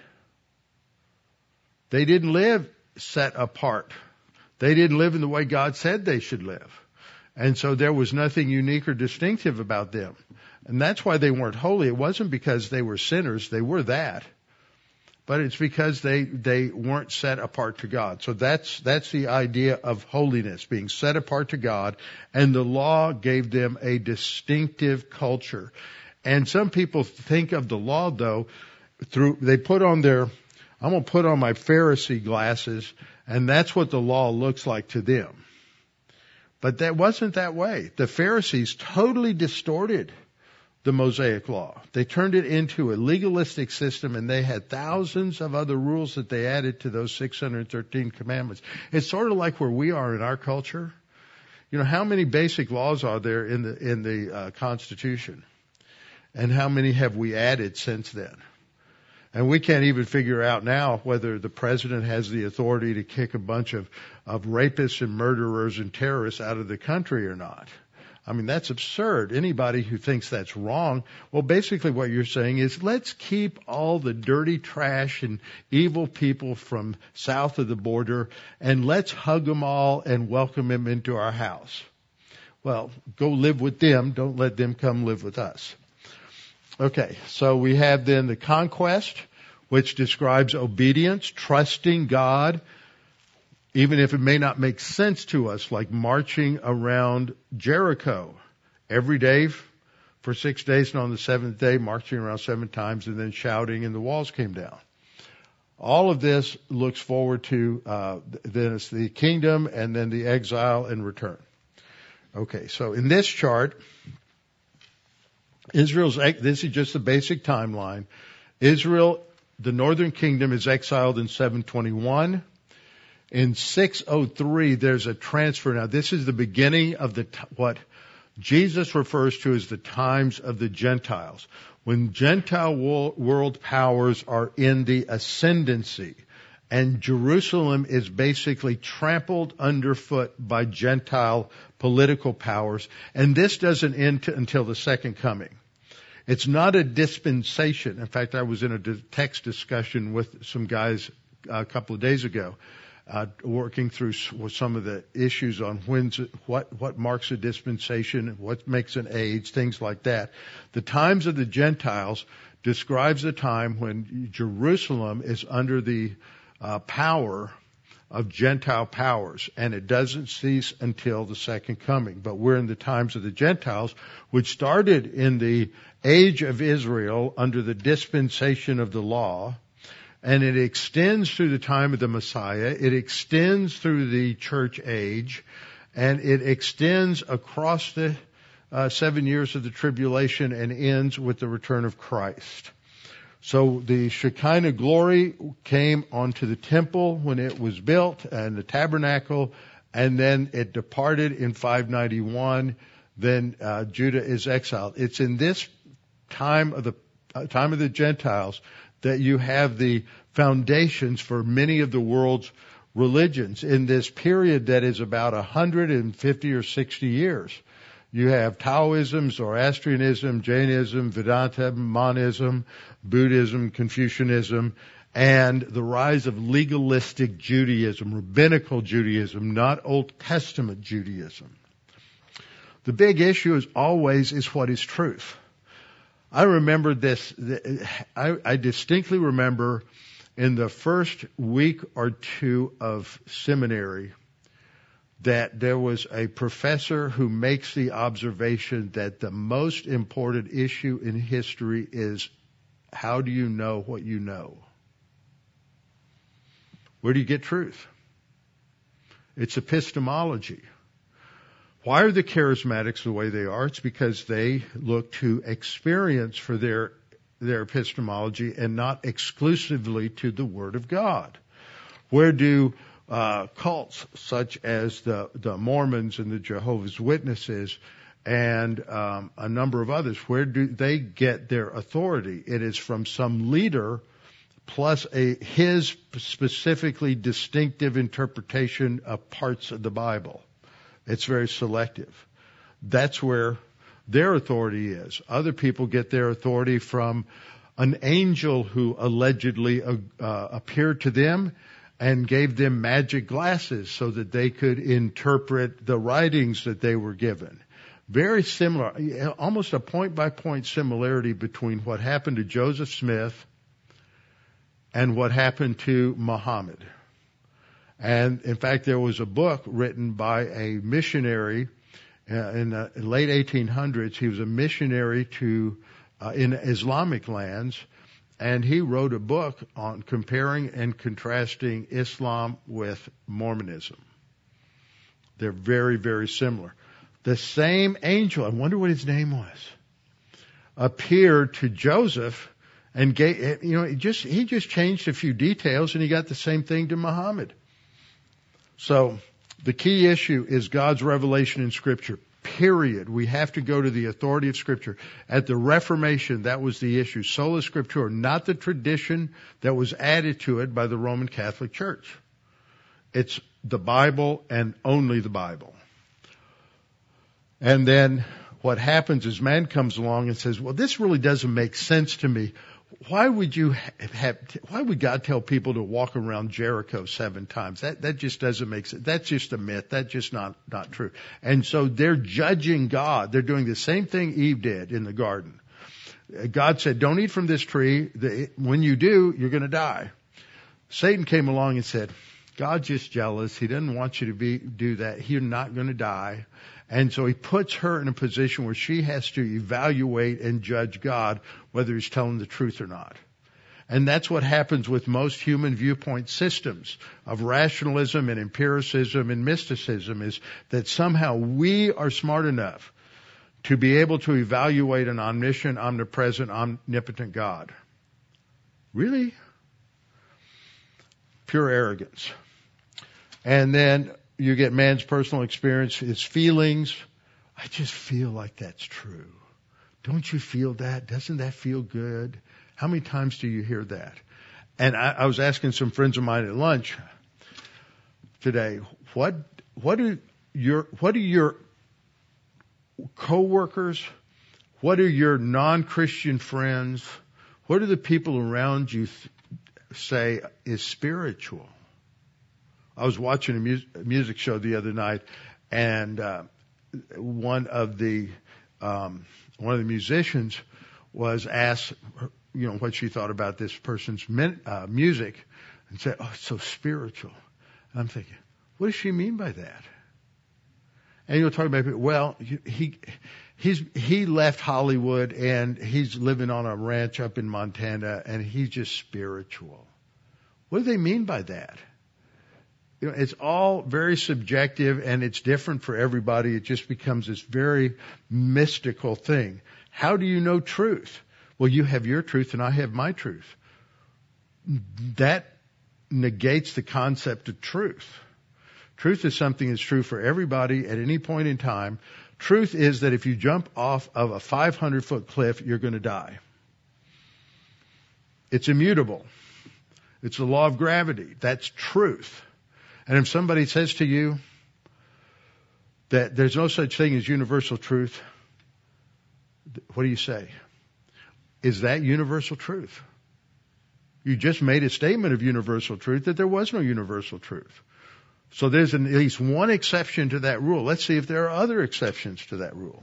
They didn't live set apart. They didn't live in the way God said they should live. And so there was nothing unique or distinctive about them. And that's why they weren't holy. It wasn't because they were sinners. They were that. But it's because they weren't set apart to God. So that's the idea of holiness, being set apart to God. And the law gave them a distinctive culture. And some people think of the law, though, they put on I'm going to put on my Pharisee glasses, and that's what the law looks like to them. But that wasn't that way. The Pharisees totally distorted the Mosaic law. They turned it into a legalistic system, and they had thousands of other rules that they added to those 613 commandments. It's sort of like where we are in our culture. You know, how many basic laws are there in the Constitution? And how many have we added since then? And we can't even figure out now whether the president has the authority to kick a bunch of rapists and murderers and terrorists out of the country or not. I mean, that's absurd. Anybody who thinks that's wrong, well, basically what you're saying is, let's keep all the dirty trash and evil people from south of the border, and let's hug them all and welcome them into our house. Well, go live with them. Don't let them come live with us. Okay, so we have then the conquest, which describes obedience, trusting God, even if it may not make sense to us, like marching around Jericho every day for 6 days, and on the seventh day marching around 7 times and then shouting, and the walls came down. All of this looks forward to then it's the kingdom and then the exile and return. Okay, so in this chart, this is just the basic timeline. Israel, the northern kingdom, is exiled in 721. In 603, there's a transfer. Now, this is the beginning of what Jesus refers to as the times of the Gentiles. When Gentile world powers are in the ascendancy, and Jerusalem is basically trampled underfoot by Gentile political powers, and this doesn't end until the second coming. It's not a dispensation. In fact, I was in a text discussion with some guys a couple of days ago, working through some of the issues on what marks a dispensation, what makes an age, things like that. The times of the Gentiles describes the time when Jerusalem is under the power of Gentile powers, and it doesn't cease until the second coming. But we're in the times of the Gentiles, which started in the age of Israel under the dispensation of the law, and it extends through the time of the Messiah. It extends through the church age, and it extends across the 7 years of the tribulation and ends with the return of Christ. So the Shekinah glory came onto the temple when it was built and the tabernacle, and then it departed in 591. Then Judah is exiled. It's in this time of the Gentiles that you have the foundations for many of the world's religions in this period that is about 150 or 60 years. You have Taoism, Zoroastrianism, Jainism, Vedanta, Monism, Buddhism, Confucianism, and the rise of legalistic Judaism, rabbinical Judaism, not Old Testament Judaism. The big issue is what is truth. I remember this, I distinctly remember in the first week or two of seminary that there was a professor who makes the observation that the most important issue in history is how do you know what you know? Where do you get truth? It's epistemology. Why are the charismatics the way they are? It's because they look to experience for their epistemology and not exclusively to the Word of God. Where do cults such as the Mormons and the Jehovah's Witnesses and a number of others, where do they get their authority? It is from some leader plus his specifically distinctive interpretation of parts of the Bible. It's very selective. That's where their authority is. Other people get their authority from an angel who allegedly appeared to them and gave them magic glasses so that they could interpret the writings that they were given. Very similar, almost a point-by-point similarity between what happened to Joseph Smith and what happened to Muhammad. And in fact, there was a book written by a missionary in the late 1800s. He was a missionary in Islamic lands, and he wrote a book on comparing and contrasting Islam with Mormonism. They're very, very similar. The same angel, I wonder what his name was, appeared to Joseph and gave, he just changed a few details and he got the same thing to Muhammad. So the key issue is God's revelation in Scripture, period. We have to go to the authority of Scripture. At the Reformation, that was the issue. Sola Scriptura, not the tradition that was added to it by the Roman Catholic Church. It's the Bible and only the Bible. And then what happens is man comes along and says, well, this really doesn't make sense to me. Why would God tell people to walk around Jericho 7 times? That just doesn't make sense. That's just a myth. That's just not true. And so they're judging God. They're doing the same thing Eve did in the garden. God said, don't eat from this tree. When you do, you're going to die. Satan came along and said, God's just jealous. He doesn't want you to do that. You're not going to die. And so he puts her in a position where she has to evaluate and judge God whether he's telling the truth or not. And that's what happens with most human viewpoint systems of rationalism and empiricism and mysticism, is that somehow we are smart enough to be able to evaluate an omniscient, omnipresent, omnipotent God. Really? Pure arrogance. And then you get man's personal experience, his feelings. I just feel like that's true. Don't you feel that? Doesn't that feel good? How many times do you hear that? And I was asking some friends of mine at lunch today, what are your coworkers? What are your non-Christian friends? What do the people around you say is spiritual? I was watching a music show the other night, and one of the musicians was asked, what she thought about this person's music, and said, "Oh, it's so spiritual." And I'm thinking, what does she mean by that? And you'll talk about, well, he left Hollywood and he's living on a ranch up in Montana, and he's just spiritual. What do they mean by that? It's all very subjective, and it's different for everybody. It just becomes this very mystical thing. How do you know truth? Well, you have your truth and I have my truth. That negates the concept of truth. Truth is something that's true for everybody at any point in time. Truth is that if you jump off of a 500-foot cliff, you're going to die. It's immutable. It's the law of gravity. That's truth. And if somebody says to you that there's no such thing as universal truth, what do you say? Is that universal truth? You just made a statement of universal truth that there was no universal truth. So there's at least one exception to that rule. Let's see if there are other exceptions to that rule.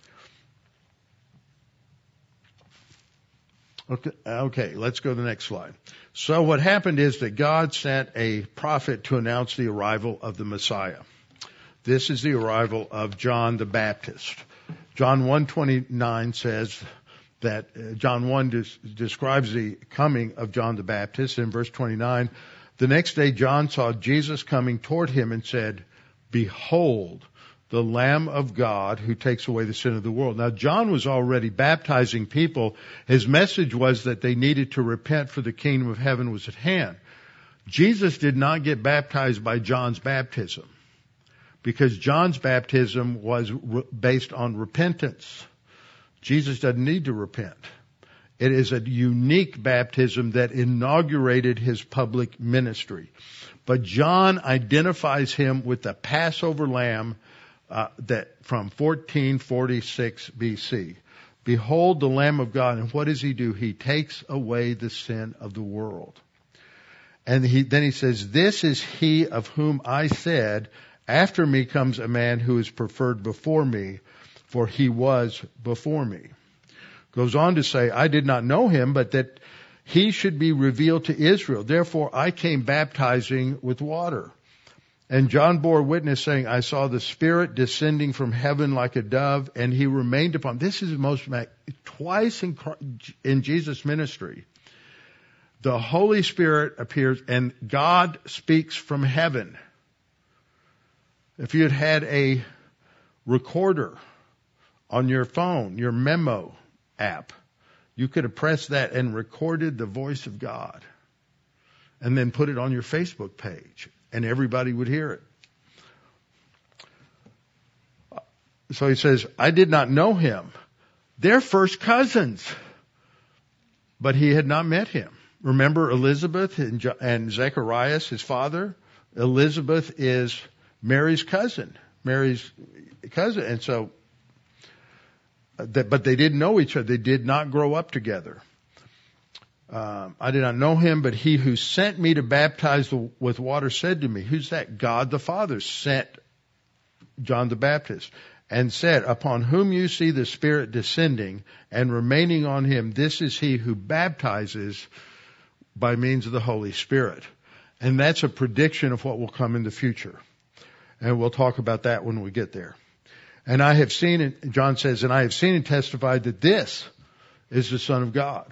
Okay, let's go to the next slide. So what happened is that God sent a prophet to announce the arrival of the Messiah. This is the arrival of John the Baptist. John 1:29 says that John 1 describes the coming of John the Baptist. In verse 29, the next day John saw Jesus coming toward him and said, "Behold, the Lamb of God who takes away the sin of the world." Now, John was already baptizing people. His message was that they needed to repent, for the kingdom of heaven was at hand. Jesus did not get baptized by John's baptism, because John's baptism was based on repentance. Jesus doesn't need to repent. It is a unique baptism that inaugurated his public ministry. But John identifies him with the Passover lamb that from 1446 BC. Behold the Lamb of God. And what does he do? He takes away the sin of the world. And then he says, "This is he of whom I said, after me comes a man who is preferred before me, for he was before me." Goes on to say, "I did not know him, but that he should be revealed to Israel. Therefore I came baptizing with water. And John bore witness, saying, I saw the Spirit descending from heaven like a dove, and he remained upon." This is twice in Jesus' ministry. The Holy Spirit appears, and God speaks from heaven. If you had a recorder on your phone, your memo app, you could have pressed that and recorded the voice of God, and then put it on your Facebook page, and everybody would hear it. So he says, "I did not know him." They're first cousins, but he had not met him. Remember Elizabeth and Zacharias, his father? Elizabeth is Mary's cousin. And so, but they didn't know each other. They did not grow up together. "I did not know him, but he who sent me to baptize with water said to me," who's that? God the Father sent John the Baptist, and said, "Upon whom you see the Spirit descending and remaining on him, this is he who baptizes by means of the Holy Spirit." And that's a prediction of what will come in the future. And we'll talk about that when we get there. And I have seen it, John says, and I have seen and testified that this is the Son of God.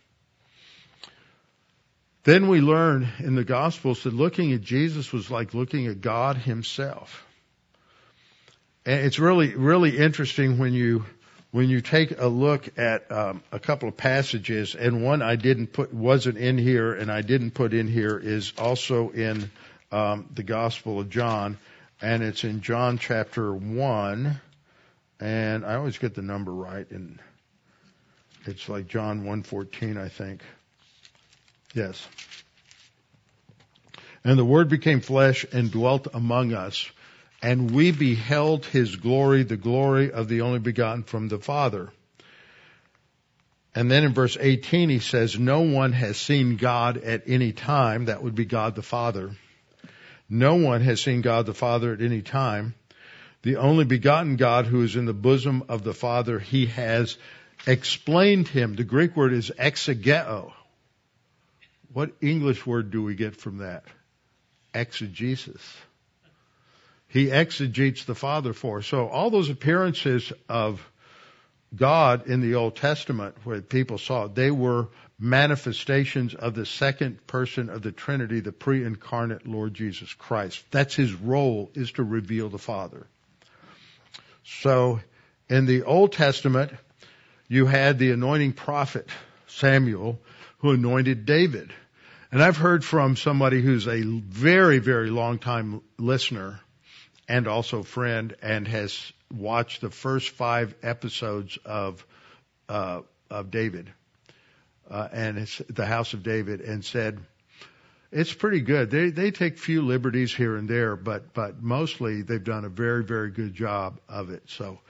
Then we learn in the Gospels that looking at Jesus was like looking at God himself. And it's really, really interesting when you take a look at a couple of passages, and one wasn't in here, and I didn't put in here, is also in the Gospel of John, and it's in John chapter 1, and I always get the number right, and it's like John 1:14, I think. Yes. And the Word became flesh and dwelt among us, and we beheld his glory, the glory of the only begotten from the Father. And then in verse 18 he says, no one has seen God at any time. That would be God the Father. No one has seen God the Father at any time. The only begotten God who is in the bosom of the Father, he has explained him. The Greek word is exegeo. What English word do we get from that? Exegesis. He exegetes the Father for us. So all those appearances of God in the Old Testament where people saw it, they were manifestations of the second person of the Trinity, the pre-incarnate Lord Jesus Christ. That's his role, is to reveal the Father. So in the Old Testament, you had the anointing prophet Samuel who anointed David. And I've heard from somebody who's a very, very long time listener and also friend, and has watched the first 5 episodes of David, and it's the House of David, and said it's pretty good. They take few liberties here and there, but mostly they've done a very, very good job of it. So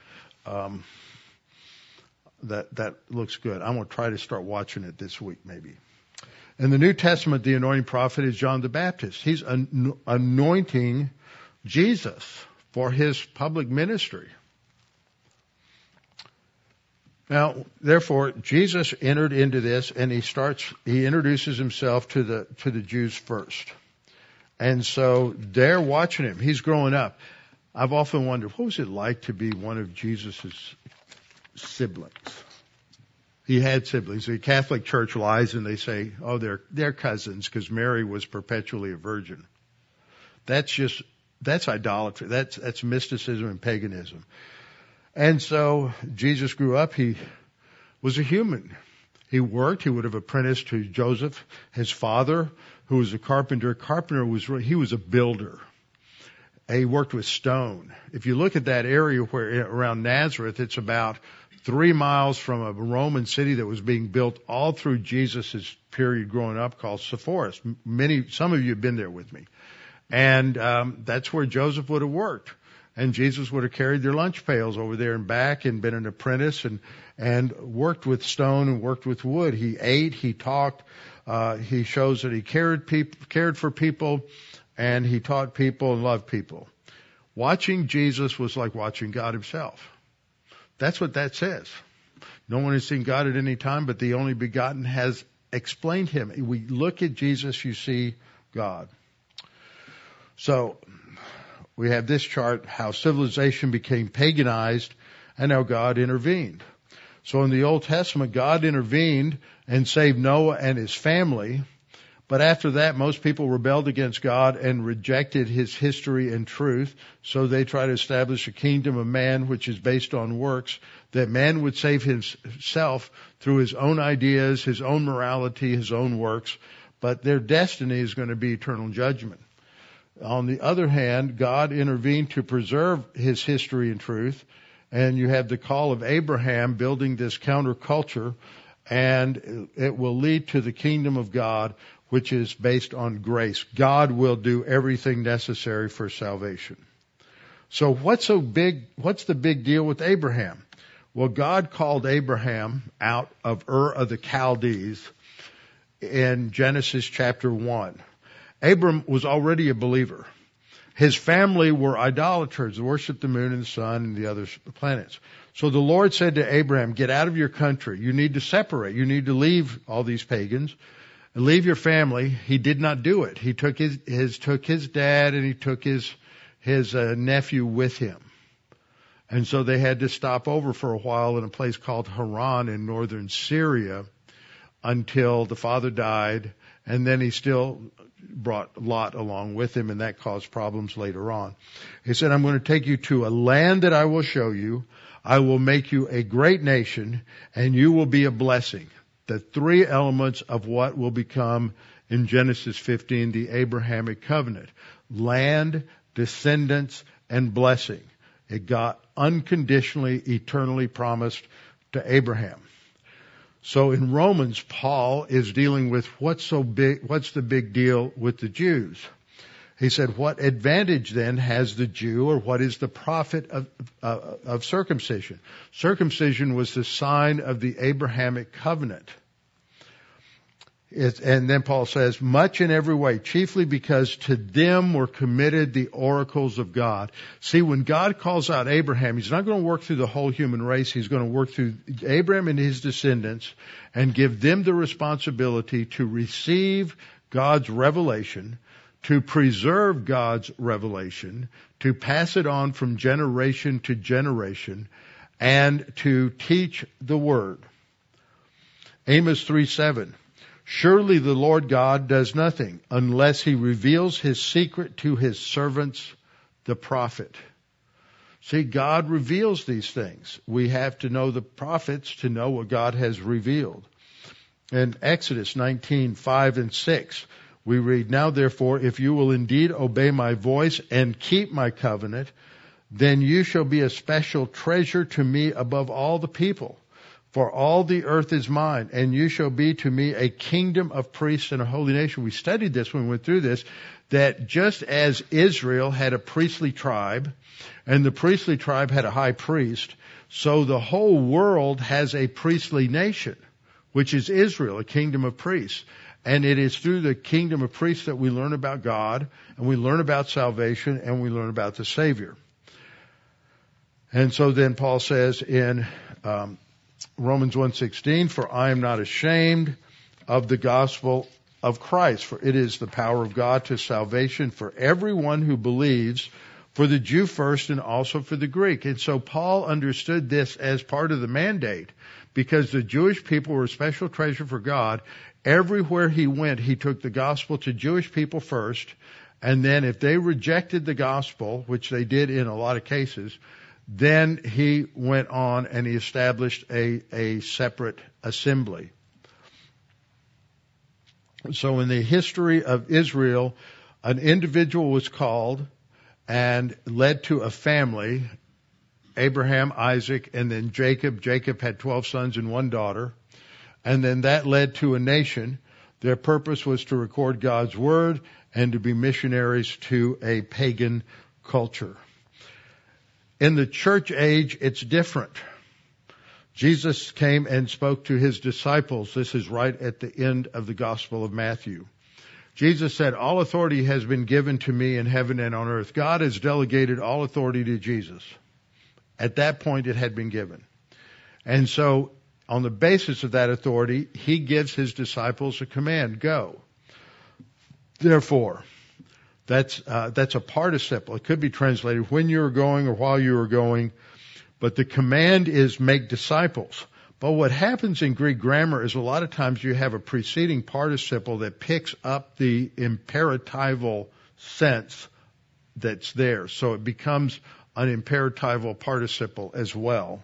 that looks good. I'm going to try to start watching it this week, maybe. In the New Testament, the anointing prophet is John the Baptist. He's anointing Jesus for his public ministry. Now, therefore, Jesus entered into this, and he introduces himself to the Jews first. And so they're watching him. He's growing up. I've often wondered, what was it like to be one of Jesus' siblings? He had siblings. The Catholic Church lies and they say, oh, they're cousins because Mary was perpetually a virgin. That's idolatry. That's mysticism and paganism. And so Jesus grew up. He was a human. He worked. He would have apprenticed to Joseph, his father, who was a carpenter. He was a builder. He worked with stone. If you look at that area around Nazareth, it's about 3 miles from a Roman city that was being built all through Jesus' period growing up, called Sepphoris. Some of you have been there with me. And that's where Joseph would have worked. And Jesus would have carried their lunch pails over there and back and been an apprentice and worked with stone and worked with wood. He ate, he talked, he shows that he cared for people, and he taught people and loved people. Watching Jesus was like watching God himself. That's what that says. No one has seen God at any time, but the only begotten has explained him. We look at Jesus, you see God. So we have this chart, how civilization became paganized and how God intervened. So in the Old Testament, God intervened and saved Noah and his family. But after that, most people rebelled against God and rejected his history and truth. So they try to establish a kingdom of man which is based on works, that man would save himself through his own ideas, his own morality, his own works. But their destiny is going to be eternal judgment. On the other hand, God intervened to preserve his history and truth. And you have the call of Abraham building this counterculture, and it will lead to the kingdom of God, which is based on grace. God will do everything necessary for salvation. So what's the big deal with Abraham? Well, God called Abraham out of Ur of the Chaldees in Genesis chapter 1. Abram was already a believer. His family were idolaters, worshiped the moon and the sun and the other planets. So the Lord said to Abraham, get out of your country. You need to separate. You need to leave all these pagans leave your family. He did not do it. He took his dad and he took his nephew with him. And so they had to stop over for a while in a place called Haran in northern Syria until the father died, and then he still brought Lot along with him, and that caused problems later on. He said, I'm going to take you to a land that I will show you. I will make you a great nation, and you will be a blessing. The three elements of what will become, in Genesis 15, the Abrahamic covenant. Land, descendants, and blessing. It got unconditionally, eternally promised to Abraham. So in Romans, Paul is dealing with what's the big deal with the Jews? He said, what advantage then has the Jew, or what is the profit of circumcision? Circumcision was the sign of the Abrahamic covenant. And then Paul says, much in every way, chiefly because to them were committed the oracles of God. See, when God calls out Abraham, he's not going to work through the whole human race. He's going to work through Abraham and his descendants and give them the responsibility to receive God's revelation, to preserve God's revelation, to pass it on from generation to generation, and to teach the word. Amos 3:7. Surely the Lord God does nothing unless he reveals his secret to his servants, the prophet. See, God reveals these things. We have to know the prophets to know what God has revealed. In Exodus 19:5 and 6, we read, now therefore, if you will indeed obey my voice and keep my covenant, then you shall be a special treasure to me above all the people. For all the earth is mine, and you shall be to me a kingdom of priests and a holy nation. We studied this when we went through this, that just as Israel had a priestly tribe, and the priestly tribe had a high priest, so the whole world has a priestly nation, which is Israel, a kingdom of priests. And it is through the kingdom of priests that we learn about God, and we learn about salvation, and we learn about the Savior. And so then Paul says in Romans 1:16, for I am not ashamed of the gospel of Christ, for it is the power of God to salvation for everyone who believes, for the Jew first and also for the Greek. And so Paul understood this as part of the mandate, because the Jewish people were a special treasure for God. Everywhere he went, he took the gospel to Jewish people first, and then if they rejected the gospel, which they did in a lot of cases, then he went on and he established a separate assembly. So in the history of Israel, an individual was called and led to a family, Abraham, Isaac, and then Jacob. Jacob had 12 sons and 1 daughter. And then that led to a nation. Their purpose was to record God's word and to be missionaries to a pagan culture. In the church age, it's different. Jesus came and spoke to his disciples. This is right at the end of the Gospel of Matthew. Jesus said, all authority has been given to me in heaven and on earth. God has delegated all authority to Jesus. At that point, it had been given. And so, on the basis of that authority, he gives his disciples a command, go. Therefore, that's a participle. It could be translated when you are going or while you are going, but the command is make disciples. But what happens in Greek grammar is a lot of times you have a preceding participle that picks up the imperatival sense that's there. So it becomes an imperatival participle as well.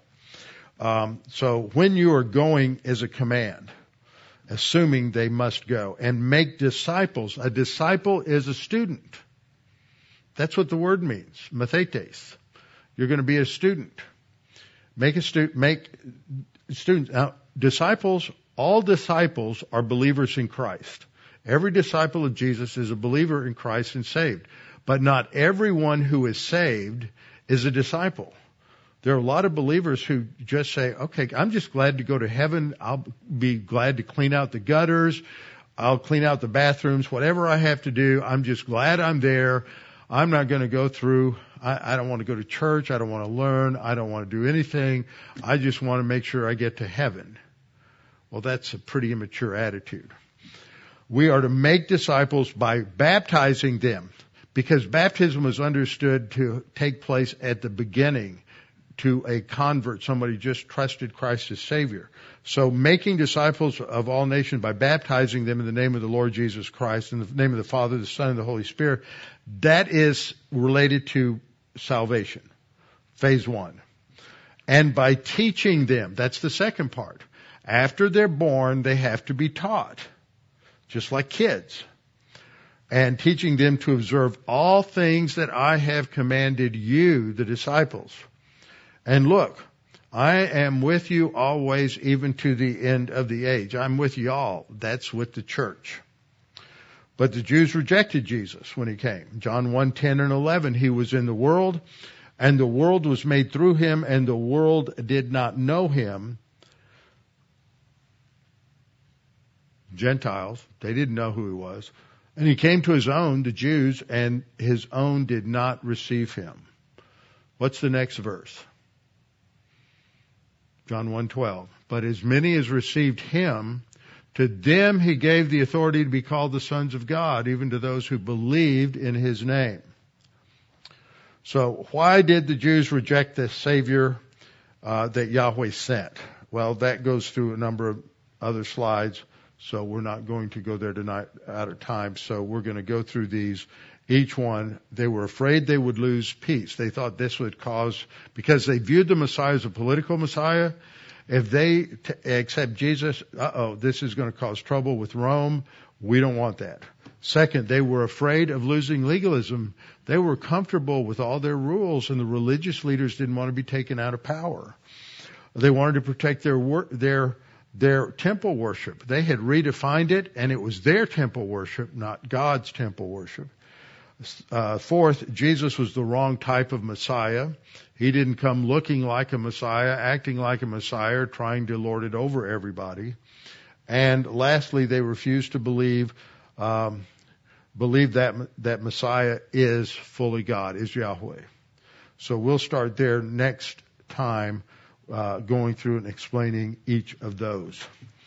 So when you are going is a command, assuming they must go. And make disciples. A disciple is a student. That's what the word means. Mathetes. You're going to be a student. Make students. Now, disciples, all disciples are believers in Christ. Every disciple of Jesus is a believer in Christ and saved. But not everyone who is saved is a disciple. There are a lot of believers who just say, okay, I'm just glad to go to heaven. I'll be glad to clean out the gutters. I'll clean out the bathrooms, whatever I have to do. I'm just glad I'm there. I'm not going to go through. I don't want to go to church. I don't want to learn. I don't want to do anything. I just want to make sure I get to heaven. Well, that's a pretty immature attitude. We are to make disciples by baptizing them, because baptism was understood to take place at the beginning to a convert, somebody just trusted Christ as Savior. So making disciples of all nations by baptizing them in the name of the Lord Jesus Christ, in the name of the Father, the Son, and the Holy Spirit, that is related to salvation. Phase 1. And by teaching them, that's the second part. After they're born, they have to be taught, just like kids. And teaching them to observe all things that I have commanded you, the disciples. And look, I am with you always, even to the end of the age. I'm with y'all. That's with the church. But the Jews rejected Jesus when he came. John 1:10 and 11, he was in the world, and the world was made through him, and the world did not know him. Gentiles, they didn't know who he was. And he came to his own, the Jews, and his own did not receive him. What's the next verse? John 1:12. But as many as received him, to them he gave the authority to be called the sons of God, even to those who believed in his name. So why did the Jews reject the Savior that Yahweh sent? Well, that goes through a number of other slides, so we're not going to go there tonight out of time. So we're going to go through these. Each one, they were afraid they would lose peace. They thought this would cause, because they viewed the Messiah as a political Messiah. If they accept Jesus, this is going to cause trouble with Rome. We don't want that. Second, they were afraid of losing legalism. They were comfortable with all their rules, and the religious leaders didn't want to be taken out of power. They wanted to protect their temple worship. They had redefined it, and it was their temple worship, not God's temple worship. Fourth, Jesus was the wrong type of Messiah. He didn't come looking like a Messiah, acting like a Messiah, trying to lord it over everybody. And lastly, they refused to believe that Messiah is fully God, is Yahweh. So we'll start there next time, going through and explaining each of those.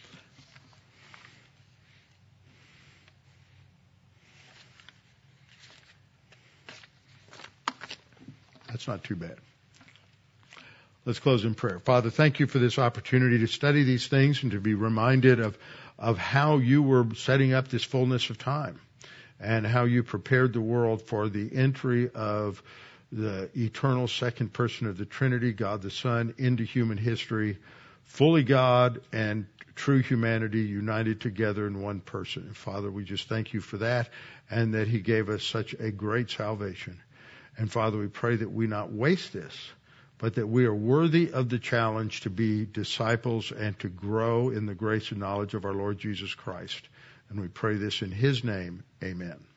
That's not too bad. Let's close in prayer. Father, thank you for this opportunity to study these things and to be reminded of how you were setting up this fullness of time and how you prepared the world for the entry of the eternal second person of the Trinity, God the Son, into human history, fully God and true humanity united together in one person. And Father, we just thank you for that and that he gave us such a great salvation. And Father, we pray that we not waste this, but that we are worthy of the challenge to be disciples and to grow in the grace and knowledge of our Lord Jesus Christ. And we pray this in his name. Amen.